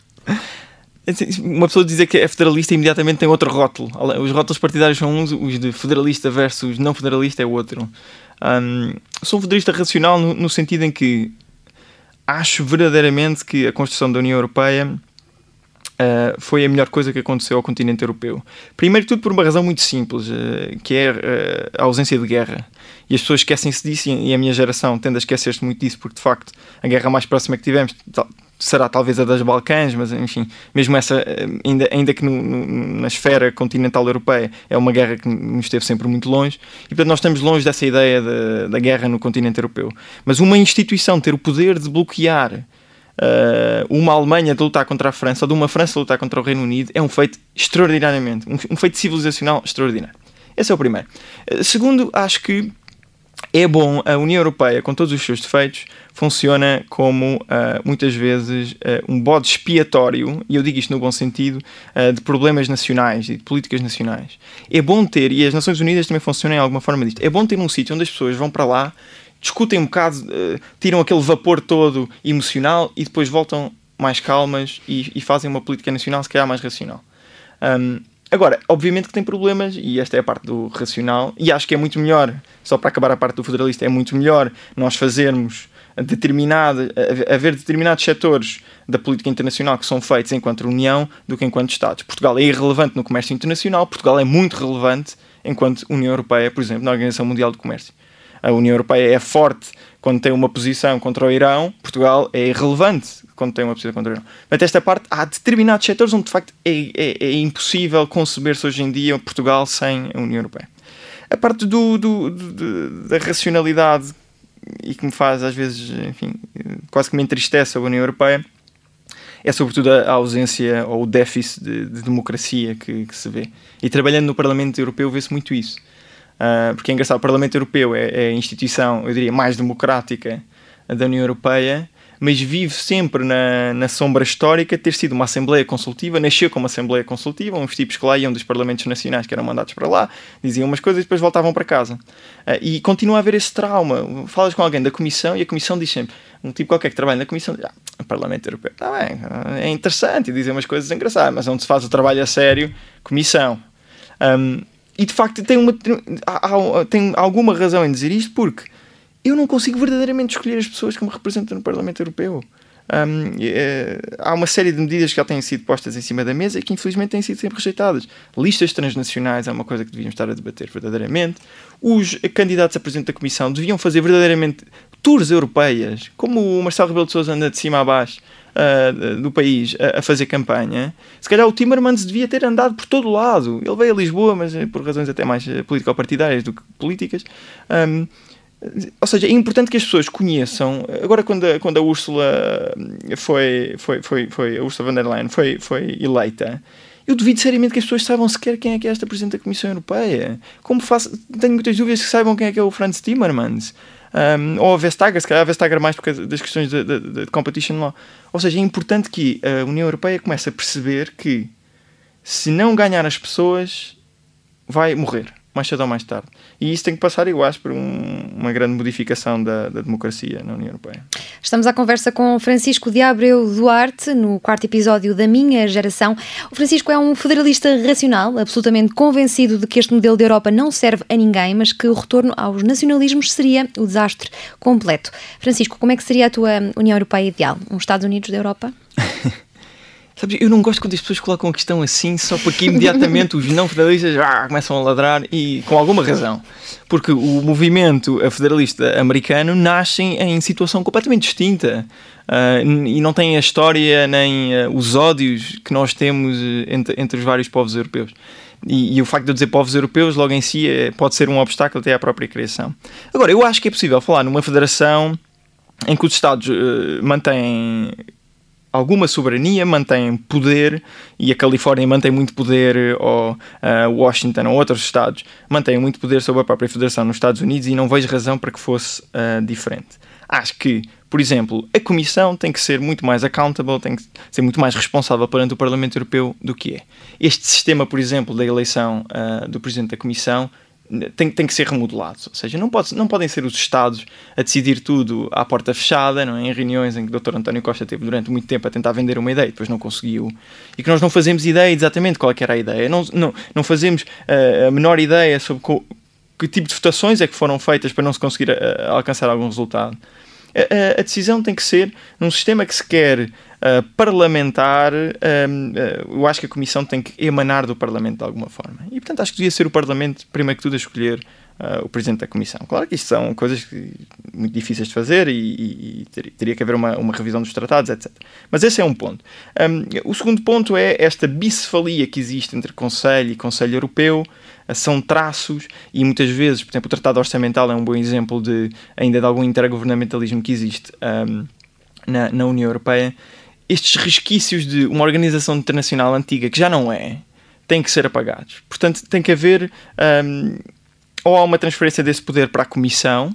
Uma pessoa dizer que é federalista imediatamente tem outro rótulo. Os rótulos partidários são uns, os de federalista versus não federalista é outro. Sou um federalista racional no sentido em que acho verdadeiramente que a construção da União Europeia foi a melhor coisa que aconteceu ao continente europeu. Primeiro de tudo por uma razão muito simples, que é a ausência de guerra. E as pessoas esquecem-se disso, e a minha geração tende a esquecer-se muito disso, porque de facto a guerra mais próxima que tivemos será talvez a das Balcãs, mas enfim, mesmo essa, ainda que na esfera continental europeia, é uma guerra que nos esteve sempre muito longe, e portanto nós estamos longe dessa ideia da guerra no continente europeu. Mas uma instituição ter o poder de bloquear uma Alemanha de lutar contra a França, ou de uma França de lutar contra o Reino Unido, é um feito extraordinariamente, um feito civilizacional extraordinário. Esse é o primeiro. Segundo, acho que é bom, a União Europeia, com todos os seus defeitos, funciona como, muitas vezes, um bode expiatório, e eu digo isto no bom sentido, de problemas nacionais e de políticas nacionais. É bom ter, e as Nações Unidas também funcionam em alguma forma disto, é bom ter um sítio onde as pessoas vão para lá, discutem um bocado, tiram aquele vapor todo emocional e depois voltam mais calmas e fazem uma política nacional, se calhar, mais racional. Agora, obviamente que tem problemas, e esta é a parte do racional, e acho que é muito melhor, só para acabar a parte do federalista, é muito melhor nós fazermos haver determinados setores da política internacional que são feitos enquanto União do que enquanto Estados. Portugal é irrelevante no comércio internacional, Portugal é muito relevante enquanto União Europeia, por exemplo, na Organização Mundial do Comércio. A União Europeia é forte quando tem uma posição contra o Irão, Portugal é irrelevante quando tem uma posição contra o Irão. Mas esta parte, há determinados setores onde de facto é impossível conceber-se hoje em dia Portugal sem a União Europeia. A parte da racionalidade, e que me faz às vezes, enfim, quase que me entristece a União Europeia, é sobretudo a ausência ou o déficit de democracia que se vê. E trabalhando no Parlamento Europeu vê-se muito isso. Porque é engraçado, o Parlamento Europeu é a instituição, eu diria, mais democrática da União Europeia, mas vive sempre na sombra histórica de ter sido uma Assembleia Consultiva, nasceu como Assembleia Consultiva, uns tipos que lá iam dos Parlamentos Nacionais que eram mandados para lá, diziam umas coisas e depois voltavam para casa. E continua a haver esse trauma. Falas com alguém da Comissão e a Comissão diz sempre, um tipo qualquer que trabalha na Comissão diz, o Parlamento Europeu, está bem, é interessante, e dizem umas coisas engraçadas, mas onde se faz o trabalho a sério, Comissão. E de facto tem alguma razão em dizer isto, porque eu não consigo verdadeiramente escolher as pessoas que me representam no Parlamento Europeu. Há uma série de medidas que já têm sido postas em cima da mesa e que infelizmente têm sido sempre rejeitadas. Listas transnacionais é uma coisa que devíamos estar a debater verdadeiramente. Os candidatos a presidente da Comissão deviam fazer verdadeiramente tours europeias, como o Marcelo Rebelo de Sousa anda de cima a baixo do país a fazer campanha. Se calhar o Timmermans devia ter andado por todo o lado. Ele veio a Lisboa, mas por razões até mais político-partidárias do que políticas. Ou seja, é importante que as pessoas conheçam. Agora, quando a Ursula a Ursula von der Leyen foi eleita, eu duvido seriamente que as pessoas saibam sequer quem é que é esta Presidente da Comissão Europeia. Tenho muitas dúvidas que saibam quem é que é o Franz Timmermans. Ou a Vestager, se calhar a Vestager mais por causa das questões de competition law. Ou seja, é importante que a União Europeia comece a perceber que se não ganhar as pessoas, vai morrer, mais cedo ou mais tarde. E isso tem que passar, eu acho, por uma grande modificação da democracia na União Europeia. Estamos à conversa com Francisco de Abreu Duarte, no 4º episódio da Minha Geração. O Francisco é um federalista racional, absolutamente convencido de que este modelo de Europa não serve a ninguém, mas que o retorno aos nacionalismos seria o desastre completo. Francisco, como é que seria a tua União Europeia ideal? Um Estados Unidos da Europa? Sabes, eu não gosto quando as pessoas colocam a questão assim, só porque imediatamente os não federalistas começam a ladrar, e com alguma razão. Porque o movimento federalista americano nasce em situação completamente distinta e não tem a história nem os ódios que nós temos entre os vários povos europeus. E o facto de eu dizer povos europeus logo em si pode ser um obstáculo até à própria criação. Agora, eu acho que é possível falar numa federação em que os Estados mantêm alguma soberania, mantém poder, e a Califórnia mantém muito poder, ou Washington ou outros estados mantêm muito poder sobre a própria federação nos Estados Unidos, e não vejo razão para que fosse diferente. Acho que, por exemplo, a Comissão tem que ser muito mais accountable, tem que ser muito mais responsável perante o Parlamento Europeu do que é. Este sistema, por exemplo, da eleição do Presidente da Comissão tem que ser remodelado. Ou seja, não podem ser os Estados a decidir tudo à porta fechada, não é? Em reuniões em que o Dr. António Costa teve durante muito tempo a tentar vender uma ideia e depois não conseguiu, e que nós não fazemos ideia exatamente qual é que era a ideia, não fazemos a menor ideia sobre que tipo de votações é que foram feitas para não se conseguir alcançar algum resultado. A decisão tem que ser num sistema que se quer parlamentar. Eu acho que a Comissão tem que emanar do Parlamento de alguma forma, e portanto acho que devia ser o Parlamento primeiro que tudo a escolher o Presidente da Comissão. Claro que isto são coisas muito difíceis de fazer e teria que haver uma revisão dos tratados, etc. Mas esse é um ponto. O segundo ponto é esta bicefalia que existe entre Conselho e Conselho Europeu. São traços, e muitas vezes, por exemplo, o Tratado Orçamental é um bom exemplo ainda de algum intergovernamentalismo que existe na União Europeia. Estes resquícios de uma organização internacional antiga, que já não é, têm que ser apagados. Portanto, tem que haver ou há uma transferência desse poder para a Comissão,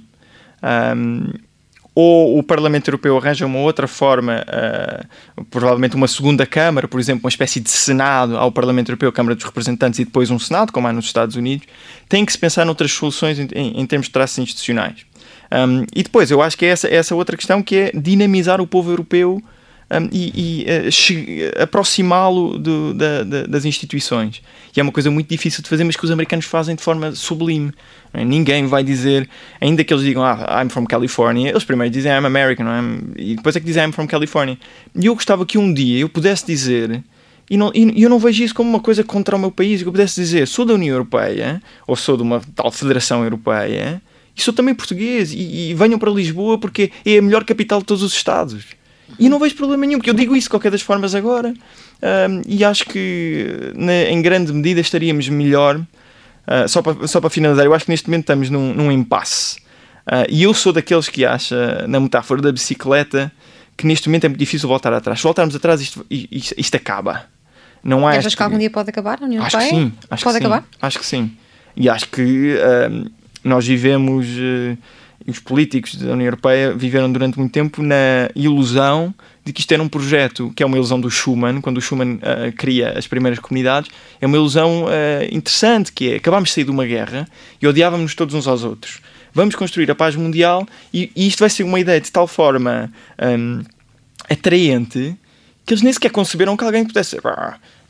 ou o Parlamento Europeu arranja uma outra forma, provavelmente uma segunda Câmara, por exemplo, uma espécie de Senado ao Parlamento Europeu, Câmara dos Representantes, e depois um Senado, como há nos Estados Unidos. Tem que se pensar noutras soluções em termos de traços institucionais. E depois, eu acho que é essa outra questão, que é dinamizar o povo europeu e aproximá-lo das instituições. E é uma coisa muito difícil de fazer, mas que os americanos fazem de forma sublime. Ninguém vai dizer, ainda que eles digam I'm from California, eles primeiro dizem I'm American, não é? E depois é que dizem I'm from California. E eu gostava que um dia eu pudesse dizer, e eu não vejo isso como uma coisa contra o meu país, que eu pudesse dizer sou da União Europeia, ou sou de uma tal Federação Europeia, e sou também português, e venham para Lisboa porque é a melhor capital de todos os Estados. E não vejo problema nenhum, porque eu digo isso de qualquer das formas agora, e acho que em grande medida estaríamos melhor. Só para finalizar, eu acho que neste momento estamos num impasse, e eu sou daqueles que acha, na metáfora da bicicleta, que neste momento é muito difícil voltar atrás. Se voltarmos atrás, isto acaba. Não há. Achas que algum dia pode acabar a União Europeia? Acho que sim. Pode acabar? Acho que sim. E acho que nós vivemos, os políticos da União Europeia viveram durante muito tempo na ilusão de que isto era um projeto, que é uma ilusão do Schuman, quando o Schuman cria as primeiras comunidades. É uma ilusão interessante, que é, acabámos de sair de uma guerra e odiávamos todos uns aos outros. Vamos construir a paz mundial, e isto vai ser uma ideia de tal forma atraente que eles nem sequer conceberam que alguém pudesse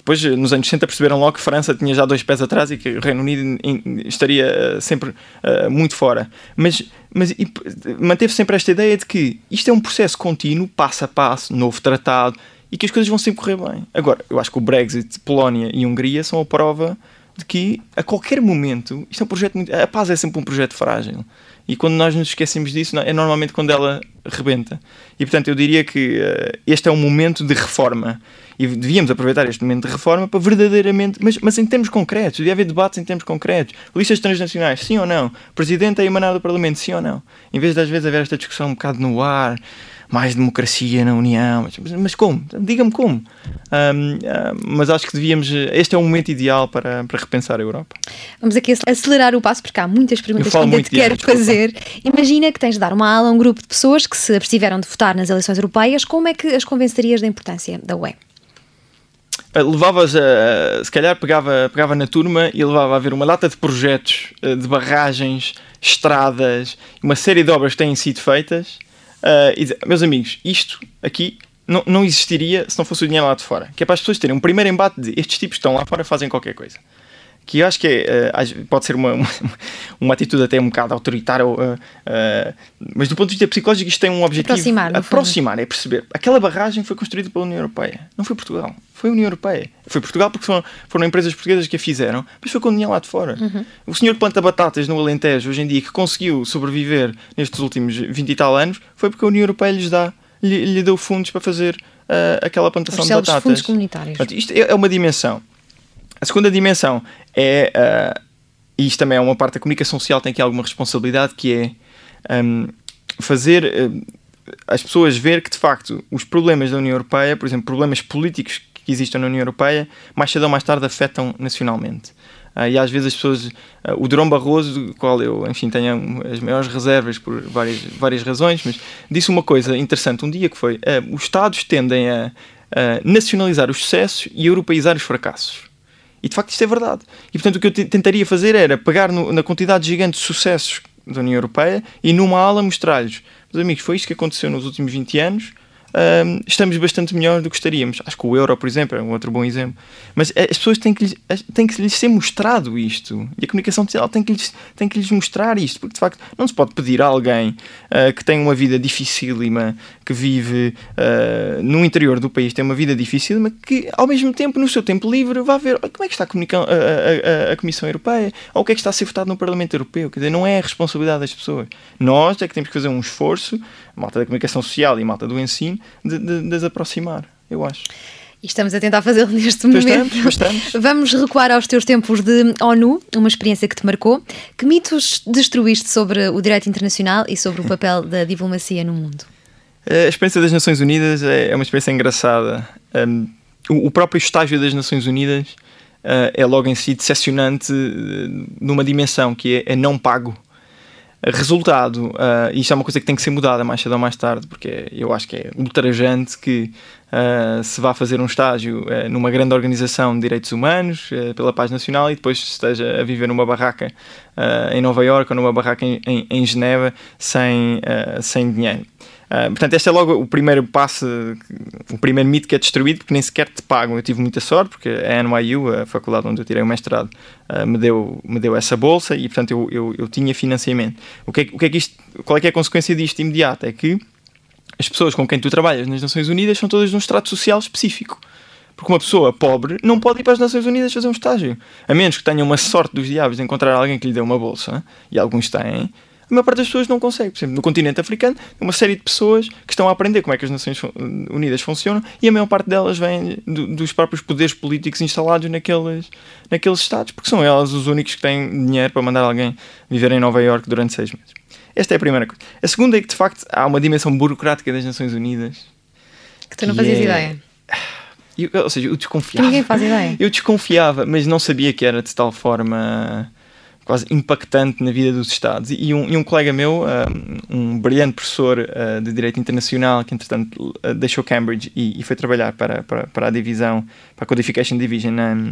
depois, nos anos 60, perceberam logo que a França tinha já 2 pés atrás e que o Reino Unido estaria sempre muito fora. Mas manteve sempre esta ideia de que isto é um processo contínuo, passo a passo, novo tratado, e que as coisas vão sempre correr bem. Agora, eu acho que o Brexit, Polónia e Hungria são a prova de que, a qualquer momento, isto é um projeto muito... A paz é sempre um projeto frágil. E quando nós nos esquecemos disso, é normalmente quando ela rebenta. E, portanto, eu diria que este é um momento de reforma. E devíamos aproveitar este momento de reforma para verdadeiramente... Mas em termos concretos. Devia haver debates em termos concretos. Listas transnacionais, sim ou não? Presidente a emanar do Parlamento, sim ou não? Em vez de, às vezes, haver esta discussão um bocado no ar... mais democracia na União, mas como? Diga-me como. Mas acho que devíamos... Este é o momento ideal para repensar a Europa. Vamos aqui acelerar o passo, porque há muitas perguntas que ainda te quero fazer. Imagina que tens de dar uma aula a um grupo de pessoas que se abstiveram de votar nas eleições europeias. Como é que as convencerias da importância da UE? Levavas se calhar pegava na turma e levava a ver uma data de projetos, de barragens, estradas, uma série de obras que têm sido feitas, e dizer, meus amigos, isto aqui não existiria se não fosse o dinheiro lá de fora. Que é para as pessoas terem um primeiro embate de estes tipos que estão lá fora fazem qualquer coisa. Que eu acho que pode ser uma atitude até um bocado autoritária, mas do ponto de vista psicológico isto tem um objetivo. Aproximar, é perceber. Aquela barragem foi construída pela União Europeia. Não foi Portugal, foi a União Europeia. Foi Portugal porque foram empresas portuguesas que a fizeram, mas foi com dinheiro lá de fora. O senhor que planta batatas no Alentejo hoje em dia, que conseguiu sobreviver nestes últimos 20 e tal anos, foi porque a União Europeia lhe deu fundos para fazer aquela plantação de batatas. Fundos comunitários. Portanto, isto é uma dimensão. A segunda dimensão é, e isto também é uma parte da comunicação social, tem aqui alguma responsabilidade, que é fazer as pessoas ver que, de facto, os problemas da União Europeia, por exemplo, problemas políticos que existem na União Europeia, mais cedo ou mais tarde afetam nacionalmente. E às vezes as pessoas... o Durão Barroso, do qual eu, enfim, tenho as maiores reservas por várias razões, mas disse uma coisa interessante um dia, que foi os Estados tendem a nacionalizar os sucessos e europeizar os fracassos. E de facto isto é verdade. E portanto o que eu tentaria fazer era pegar na quantidade gigante de sucessos da União Europeia e numa aula mostrar-lhes, meus amigos, foi isto que aconteceu nos últimos 20 anos, estamos bastante melhor do que estaríamos. Acho que o euro, por exemplo, é um outro bom exemplo. Mas as pessoas têm que lhes ser mostrado isto. E a comunicação social tem que lhes mostrar isto. Porque, de facto, não se pode pedir a alguém que tem uma vida dificílima, que vive no interior do país, tem uma vida difícil, mas que, ao mesmo tempo, no seu tempo livre, vá ver como é que está a Comissão Europeia, ou o que é que está a ser votado no Parlamento Europeu. Quer dizer, não é a responsabilidade das pessoas. Nós é que temos que fazer um esforço, a malta da comunicação social e a malta do ensino, de as aproximar, eu acho. E estamos a tentar fazê-lo neste momento. Estamos. Vamos recuar aos teus tempos de ONU, uma experiência que te marcou. Que mitos destruíste sobre o direito internacional e sobre o papel da diplomacia no mundo? A experiência das Nações Unidas é uma experiência engraçada. O próprio estágio das Nações Unidas é logo em si decepcionante numa dimensão que é não pago. Resultado, isto é uma coisa que tem que ser mudada mais cedo ou mais tarde, porque eu acho que é ultrajante que se vá fazer um estágio numa grande organização de direitos humanos, pela paz nacional, e depois esteja a viver numa barraca em Nova Iorque ou numa barraca em Geneva sem dinheiro. Portanto, este é logo o primeiro passo, o primeiro mito que é destruído, porque nem sequer te pagam. Eu tive muita sorte, porque a NYU, a faculdade onde eu tirei o mestrado, me deu essa bolsa e, portanto, eu tinha financiamento. Qual é que é a consequência disto imediata? É que as pessoas com quem tu trabalhas nas Nações Unidas são todas de um estrato social específico. Porque uma pessoa pobre não pode ir para as Nações Unidas fazer um estágio. A menos que tenha uma sorte dos diabos de encontrar alguém que lhe dê uma bolsa, e alguns têm. A maior parte das pessoas não consegue. Por exemplo, no continente africano, uma série de pessoas que estão a aprender como é que as Nações Unidas funcionam, e a maior parte delas vem dos próprios poderes políticos instalados naqueles estados, porque são elas os únicos que têm dinheiro para mandar alguém viver em Nova Iorque durante 6 meses. Esta é a primeira coisa. A segunda é que, de facto, há uma dimensão burocrática das Nações Unidas que tu não fazias ideia. Ou seja, eu desconfiava. Que ninguém faz ideia. Eu desconfiava, mas não sabia que era de tal forma quase impactante na vida dos Estados. E um colega meu, um brilhante professor de Direito Internacional, que entretanto deixou Cambridge e foi trabalhar para a divisão, para a Codification Division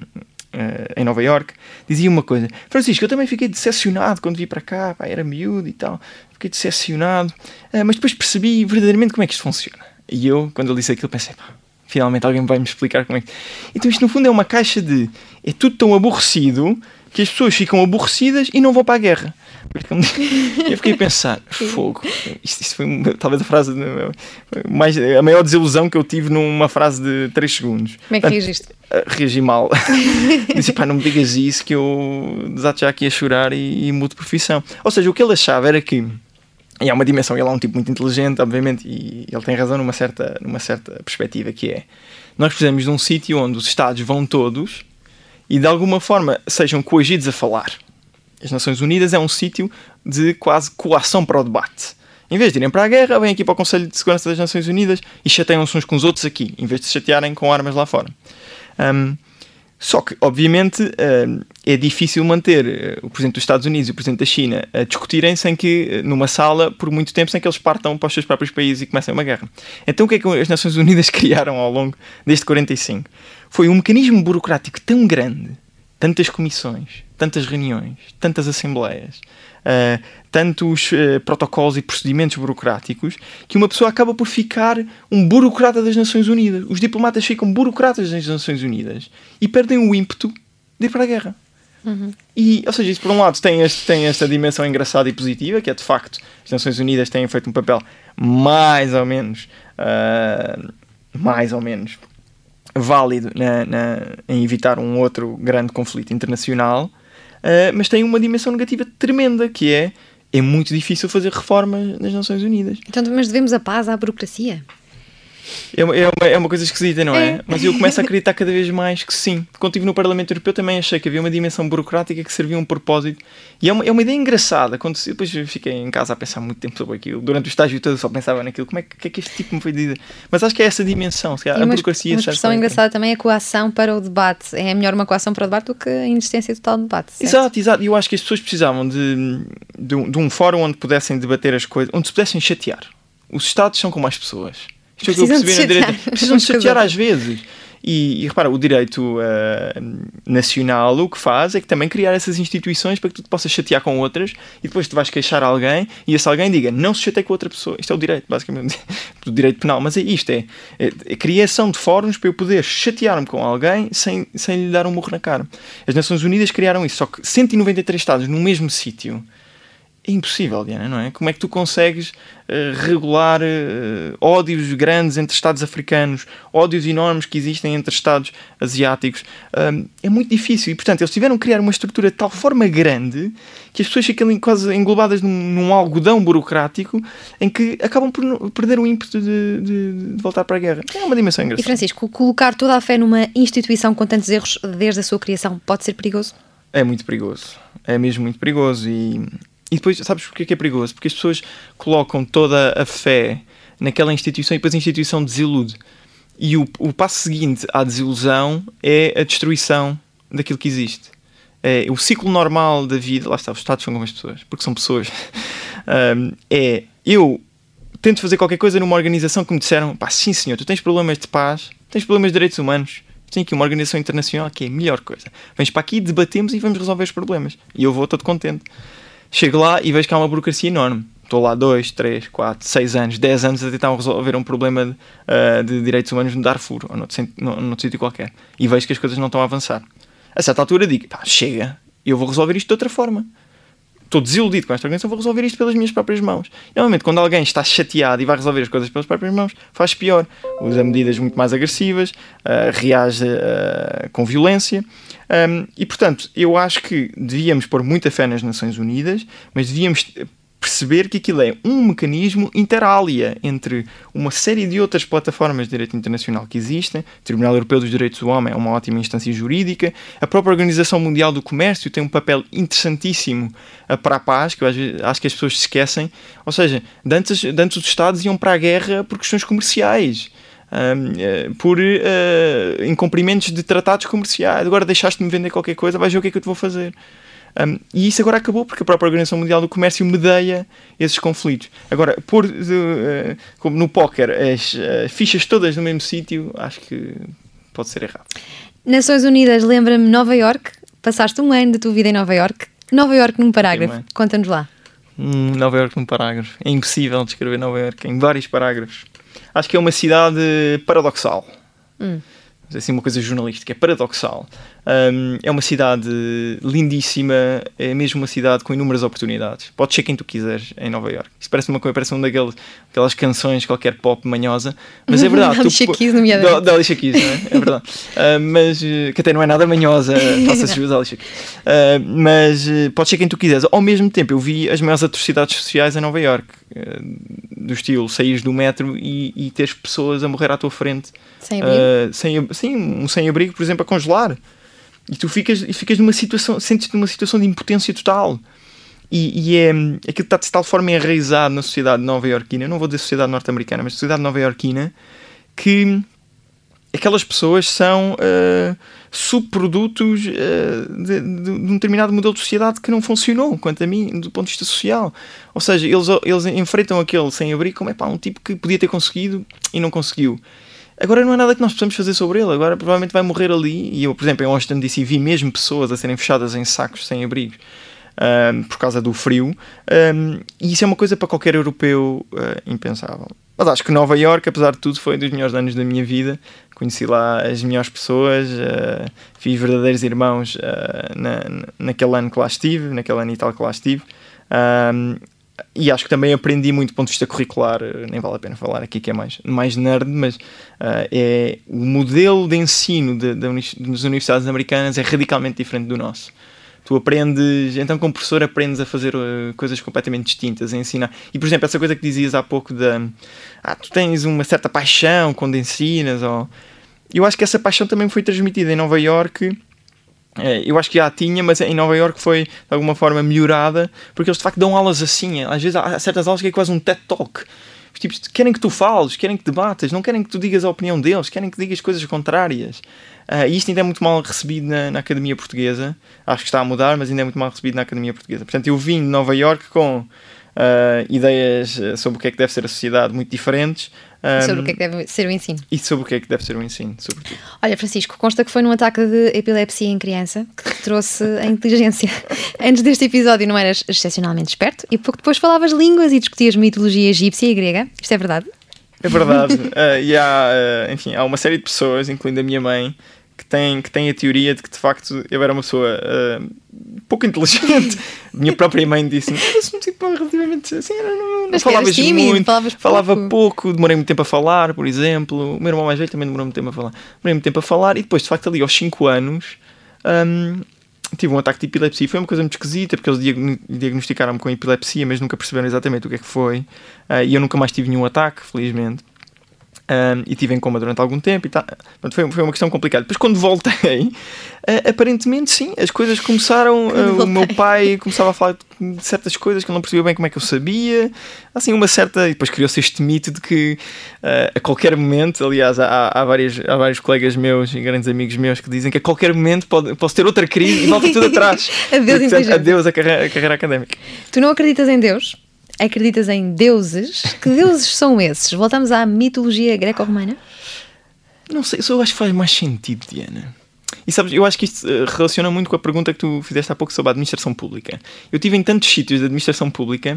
em Nova Iorque, dizia uma coisa: Francisco, eu também fiquei decepcionado quando vi para cá, era miúdo e tal, fiquei decepcionado, mas depois percebi verdadeiramente como é que isto funciona. E eu, quando ele disse aquilo, pensei, finalmente alguém vai me explicar como é que... Então isto no fundo é uma caixa de... É tudo tão aborrecido que as pessoas ficam aborrecidas e não vão para a guerra. Eu fiquei a pensar, fogo, isto foi talvez a frase a maior desilusão que eu tive numa frase de 3 segundos. Como é que reagiste? Reagi mal. Disse, pá, não me digas isso que eu desato já aqui a chorar e mudo de profissão. Ou seja, o que ele achava era que, e há uma dimensão, ele é um tipo muito inteligente, obviamente, e ele tem razão numa certa perspectiva, que é, nós precisamos de um sítio onde os Estados vão todos e de alguma forma sejam coagidos a falar. As Nações Unidas é um sítio de quase coação para o debate. Em vez de irem para a guerra, vêm aqui para o Conselho de Segurança das Nações Unidas e chateiam-se uns com os outros aqui, em vez de se chatearem com armas lá fora. Só que, obviamente, é difícil manter o Presidente dos Estados Unidos e o Presidente da China a discutirem numa sala por muito tempo, sem que eles partam para os seus próprios países e comecem uma guerra. Então o que é que as Nações Unidas criaram ao longo desde 45? Foi um mecanismo burocrático tão grande, tantas comissões, tantas reuniões, tantas assembleias, tantos protocolos e procedimentos burocráticos, que uma pessoa acaba por ficar um burocrata das Nações Unidas. Os diplomatas ficam burocratas das Nações Unidas e perdem o ímpeto de ir para a guerra. E, ou seja, isso por um lado tem esta dimensão engraçada e positiva, que é de facto as Nações Unidas têm feito um papel mais ou menos válido em evitar um outro grande conflito internacional, mas tem uma dimensão negativa tremenda, que é muito difícil fazer reformas nas Nações Unidas. Então, mas devemos a paz à burocracia? É uma coisa esquisita, não é? Mas eu começo a acreditar cada vez mais que sim. Quando estive no Parlamento Europeu também achei que havia uma dimensão burocrática que servia um propósito. E é uma ideia engraçada. Depois fiquei em casa a pensar muito tempo sobre aquilo. Durante o estágio todo eu só pensava naquilo. Como é que este tipo me foi dizer? Mas acho que é essa dimensão. A burocracia... Uma expressão engraçada também é a coação para o debate. É melhor uma coação para o debate do que a inexistência total de debate. Certo? Exato. E eu acho que as pessoas precisavam de um fórum onde pudessem debater as coisas, onde se pudessem chatear. Os Estados são como as pessoas. Precisam de chatear às vezes. E repara, o direito nacional o que faz é que também criar essas instituições para que tu te possas chatear com outras e depois tu vais queixar alguém e esse alguém diga, não se chateie com outra pessoa. Isto é o direito, basicamente, do direito penal. Mas é a criação de fóruns para eu poder chatear-me com alguém sem lhe dar um murro na cara. As Nações Unidas criaram isso, só que 193 Estados no mesmo sítio. É impossível, Diana, não é? Como é que tu consegues regular ódios grandes entre Estados africanos, ódios enormes que existem entre Estados asiáticos? É muito difícil e, portanto, eles tiveram que criar uma estrutura de tal forma grande que as pessoas ficam quase englobadas num algodão burocrático em que acabam por perder o ímpeto de voltar para a guerra. É uma dimensão engraçada. E, Francisco, colocar toda a fé numa instituição com tantos erros desde a sua criação pode ser perigoso? É muito perigoso. É mesmo muito perigoso E depois, sabes porquê que é perigoso? Porque as pessoas colocam toda a fé naquela instituição e depois a instituição desilude. E o passo seguinte à desilusão é a destruição daquilo que existe. O ciclo normal da vida, lá está, os Estados são como as pessoas, porque são pessoas. Eu tento fazer qualquer coisa numa organização que me disseram, pá, sim senhor, tu tens problemas de paz, tens problemas de direitos humanos, tem aqui uma organização internacional que é a melhor coisa. Vens para aqui, debatemos e vamos resolver os problemas. E eu vou todo contente. Chego lá e vejo que há uma burocracia enorme. Estou lá 2, 3, 4, 6 anos, 10 anos a tentar resolver um problema de direitos humanos no Darfur ou noutro sítio qualquer. E vejo que as coisas não estão a avançar. A certa altura digo, pá, chega, eu vou resolver isto de outra forma. Estou desiludido com esta organização, vou resolver isto pelas minhas próprias mãos. E, normalmente, quando alguém está chateado e vai resolver as coisas pelas próprias mãos, faz pior. Usa medidas muito mais agressivas, reage com violência. E, portanto, eu acho que devíamos pôr muita fé nas Nações Unidas, mas devíamos perceber que aquilo é um mecanismo inter alia entre uma série de outras plataformas de direito internacional que existem. O Tribunal Europeu dos Direitos do Homem é uma ótima instância jurídica. A própria Organização Mundial do Comércio tem um papel interessantíssimo para a paz, que eu acho que as pessoas se esquecem. Ou seja, antes os Estados iam para a guerra por questões comerciais. Por incumprimentos de tratados comerciais. Agora deixaste-me vender qualquer coisa, vais ver o que é que eu te vou fazer. E isso agora acabou porque a própria Organização Mundial do Comércio medeia esses conflitos. Agora, pôr como no póquer as fichas todas no mesmo sítio, acho que pode ser errado. Nações Unidas, lembra-me Nova Iorque. Passaste um ano da tua vida em Nova Iorque. Nova Iorque num parágrafo. Conta-nos lá. Nova Iorque num parágrafo. É impossível descrever Nova Iorque em vários parágrafos. Acho que é uma cidade paradoxal. Assim, uma coisa jornalística, é paradoxal. É uma cidade lindíssima, é mesmo uma cidade com inúmeras oportunidades. Podes ser quem tu quiseres em Nova Iorque. Isso parece uma daquelas canções, qualquer pop manhosa, mas é verdade. Da Alicia Keys, nomeadamente. Da Alicia Keys, não é? É verdade. Mas, que até não é nada manhosa, faça-se jus à Alicia Keys. Mas podes ser quem tu quiseres. Ao mesmo tempo, eu vi as maiores atrocidades sociais em Nova Iorque. Do estilo, saís do metro e teres pessoas a morrer à tua frente. Sem abrigo? Sim, sem abrigo, por exemplo, a congelar. E tu ficas numa situação, sentes-te numa situação de impotência total. E é aquilo que está de tal forma enraizado na sociedade nova-iorquina, não vou dizer sociedade norte-americana, mas sociedade nova-iorquina, que aquelas pessoas são subprodutos de um determinado modelo de sociedade que não funcionou, quanto a mim, do ponto de vista social. Ou seja, eles enfrentam aquele sem-abrigo como um tipo que podia ter conseguido e não conseguiu. Agora não é nada que nós possamos fazer sobre ele. Agora provavelmente vai morrer ali. E eu, por exemplo, em Washington DC vi mesmo pessoas a serem fechadas em sacos sem abrigos por causa do frio. E isso é uma coisa para qualquer europeu impensável. Mas acho que Nova Iorque, apesar de tudo, foi um dos melhores anos da minha vida. Conheci lá as melhores pessoas, fiz verdadeiros irmãos naquele ano que lá estive, naquele ano e tal que lá estive. E acho que também aprendi muito do ponto de vista curricular, nem vale a pena falar aqui que é mais nerd, mas é o modelo de ensino das universidades americanas é radicalmente diferente do nosso. Tu aprendes, então como professor aprendes a fazer coisas completamente distintas, a ensinar. E por exemplo, essa coisa que dizias há pouco tu tens uma certa paixão quando ensinas, eu acho que essa paixão também foi transmitida em Nova Iorque. Eu acho que já tinha, mas em Nova Iorque foi de alguma forma melhorada, porque eles de facto dão aulas assim. Às vezes há certas aulas que é quase um TED Talk. Os tipos querem que tu fales, querem que debatas, não querem que tu digas a opinião deles, querem que digas coisas contrárias. E isto ainda é muito mal recebido na Academia Portuguesa. Acho que está a mudar, mas ainda é muito mal recebido na Academia Portuguesa. Portanto, eu vim de Nova Iorque com ideias sobre o que é que deve ser a sociedade muito diferentes. Sobre o que é que deve ser o ensino. E sobre o que é que deve ser o ensino, sobretudo. Olha, Francisco, consta que foi num ataque de epilepsia em criança que te trouxe a inteligência. Antes deste episódio não eras excepcionalmente esperto e pouco depois falavas línguas e discutias mitologia egípcia e grega. Isto é verdade? É verdade. E há uma série de pessoas, incluindo a minha mãe, que têm a teoria de que de facto eu era uma pessoa pouco inteligente. Minha própria mãe disse-me tipo, relativamente assim, não falavas tímido, muito, falava pouco, demorei muito tempo a falar, por exemplo. O meu irmão mais velho também demorou muito tempo a falar. E depois, de facto, ali aos 5 anos tive um ataque de epilepsia. Foi uma coisa muito esquisita, porque eles diagnosticaram-me com epilepsia, mas nunca perceberam exatamente o que é que foi. E eu nunca mais tive nenhum ataque, felizmente. E estive em coma durante algum tempo e tal. Foi uma questão complicada. Depois quando voltei, aparentemente sim, as coisas começaram, o meu pai começava a falar de certas coisas que ele não percebia bem como é que eu sabia, assim uma certa, e depois criou-se este mito de que a qualquer momento, aliás há vários colegas meus e grandes amigos meus que dizem que a qualquer momento posso ter outra crise e volta tudo atrás. Adeus a carreira académica. Tu não acreditas em Deus? Acreditas em deuses? Que deuses são esses? Voltamos à mitologia greco-romana? Não sei, eu acho que faz mais sentido, Diana. E sabes, eu acho que isto relaciona muito com a pergunta que tu fizeste há pouco sobre a administração pública. Eu estive em tantos sítios de administração pública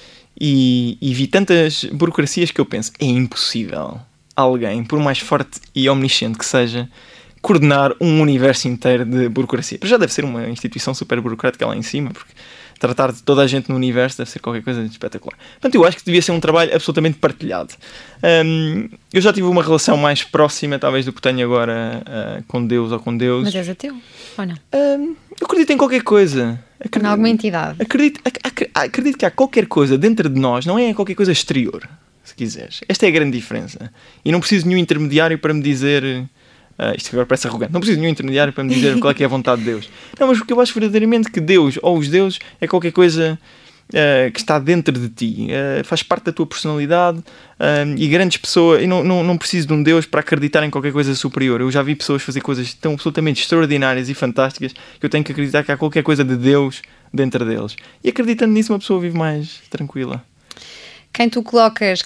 e vi tantas burocracias que eu penso, é impossível alguém, por mais forte e omnisciente que seja, coordenar um universo inteiro de burocracia. Mas já deve ser uma instituição super burocrática lá em cima, porque tratar de toda a gente no universo deve ser qualquer coisa de espetacular. Portanto, eu acho que devia ser um trabalho absolutamente partilhado. Eu já tive uma relação mais próxima, talvez, do que tenho agora com Deus ou com Deus. Mas és ateu, ou não? Eu acredito em qualquer coisa. Em alguma entidade. Acredito que há qualquer coisa dentro de nós, não é qualquer coisa exterior, se quiseres. Esta é a grande diferença. E não preciso de nenhum intermediário para me dizer... isto agora parece arrogante. Não preciso de nenhum intermediário para me dizer qual é que é a vontade de Deus. Não, mas o que eu acho verdadeiramente que Deus, ou os deuses, é qualquer coisa que está dentro de ti. Faz parte da tua personalidade e grandes pessoas... E não preciso de um Deus para acreditar em qualquer coisa superior. Eu já vi pessoas fazer coisas tão absolutamente extraordinárias e fantásticas que eu tenho que acreditar que há qualquer coisa de Deus dentro deles. E acreditando nisso uma pessoa vive mais tranquila. Quem colocas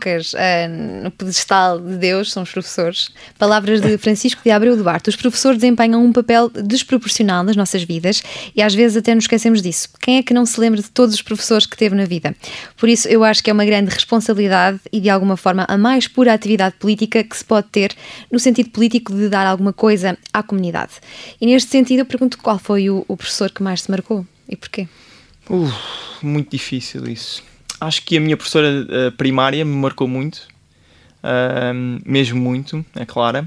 no pedestal de Deus são os professores. Palavras de Francisco de Abreu Duarte. Os professores desempenham um papel desproporcional nas nossas vidas e às vezes até nos esquecemos disso. Quem é que não se lembra de todos os professores que teve na vida? Por isso eu acho que é uma grande responsabilidade e de alguma forma a mais pura atividade política que se pode ter no sentido político de dar alguma coisa à comunidade. E neste sentido eu pergunto qual foi o professor que mais te marcou e porquê? Muito difícil isso. Acho que a minha professora primária me marcou muito, mesmo muito, é Clara.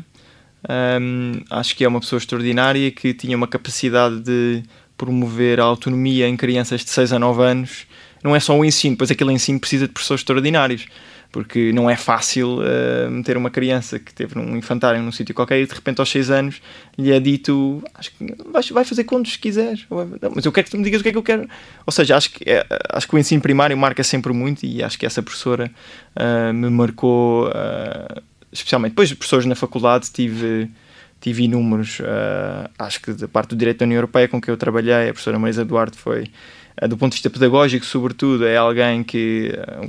Acho que é uma pessoa extraordinária que tinha uma capacidade de promover a autonomia em crianças de 6 a 9 anos. Não é só o ensino, pois aquele ensino precisa de professores extraordinários, porque não é fácil meter uma criança que teve num infantário num sítio qualquer e de repente aos 6 anos lhe é dito, acho que vai fazer contos se quiseres, mas eu quero que tu me digas o que é que eu quero. Ou seja, acho que o ensino primário marca sempre muito e acho que essa professora me marcou especialmente. Depois, professores na faculdade tive inúmeros, acho que da parte do Direito da União Europeia com que eu trabalhei, a professora Marisa Duarte foi, do ponto de vista pedagógico, sobretudo, é alguém quem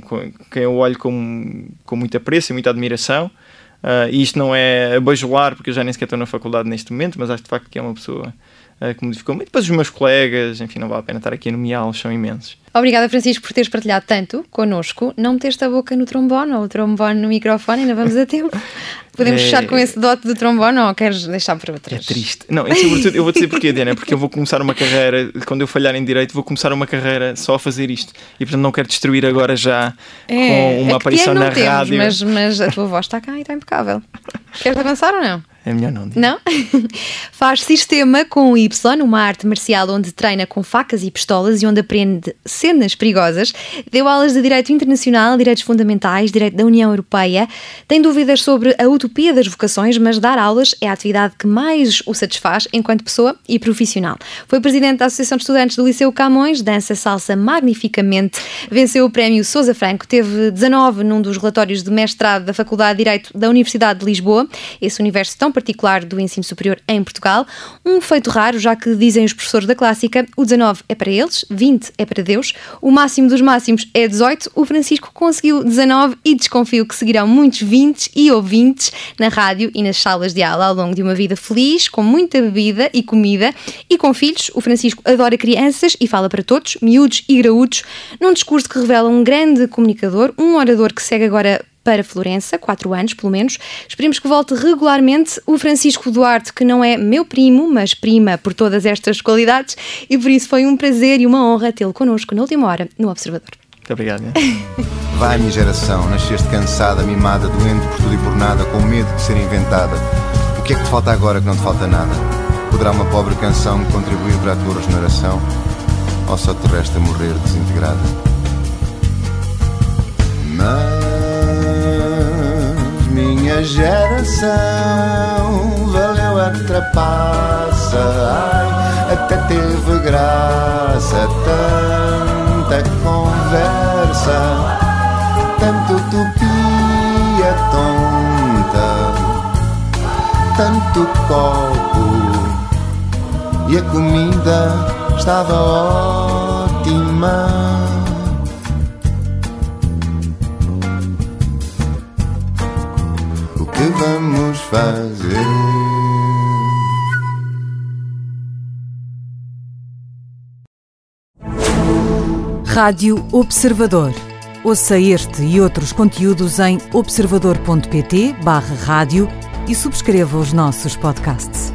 eu olho com muito apreço e muita admiração. E isto não é a bajular, porque eu já nem sequer estou na faculdade neste momento, mas acho de facto que é uma pessoa que modificou muito. Depois os meus colegas, enfim, não vale a pena estar aqui a nomeá-los, são imensos. Obrigada, Francisco, por teres partilhado tanto connosco. Não meteste a boca no trombone ou o trombone no microfone, ainda vamos a tempo. Podemos fechar com esse dote do trombone ou queres deixar para outras? É triste. Não, sobretudo, eu vou dizer porquê, Diana, porque eu vou começar uma carreira, quando eu falhar em Direito, vou começar uma carreira só a fazer isto. E portanto não quero destruir agora já com uma aparição na rádio. Mas a tua voz está cá e está impecável. Queres avançar ou não? É melhor não, Diana. Não? Faz sistema com Y, uma arte marcial onde treina com facas e pistolas e onde aprende cenas perigosas. Deu aulas de Direito Internacional, Direitos Fundamentais, Direito da União Europeia. Tem dúvidas sobre a utopia das vocações, mas dar aulas é a atividade que mais o satisfaz enquanto pessoa e profissional. Foi presidente da Associação de Estudantes do Liceu Camões, dança salsa magnificamente, venceu o prémio Sousa Franco, teve 19 num dos relatórios de mestrado da Faculdade de Direito da Universidade de Lisboa, esse universo tão particular do ensino superior em Portugal. Um feito raro, já que dizem os professores da clássica, o 19 é para eles, 20 é para Deus, o máximo dos máximos é 18, o Francisco conseguiu 19 e desconfio que seguirão muitos 20 e ouvintes na rádio e nas salas de aula ao longo de uma vida feliz, com muita bebida e comida e com filhos. O Francisco adora crianças e fala para todos, miúdos e graúdos, num discurso que revela um grande comunicador, um orador que segue agora para Florença, 4 anos pelo menos. Esperemos que volte regularmente. O Francisco Duarte, que não é meu primo, mas prima por todas estas qualidades, e por isso foi um prazer e uma honra tê-lo connosco na última hora no Observador. Muito obrigado. Vai, minha geração, nasceste cansada, mimada, doente por tudo e por nada, com medo de ser inventada. O que é que te falta agora que não te falta nada? Poderá uma pobre canção contribuir para a tua regeneração? Ou só te resta morrer desintegrada? Mas minha geração valeu a trapaça, ai, até teve graça, tanta conversa, tanta utopia tonta, tanto copo, e a comida estava ótima. O que vamos fazer? Rádio Observador. Ouça este e outros conteúdos em observador.pt/rádio e subscreva os nossos podcasts.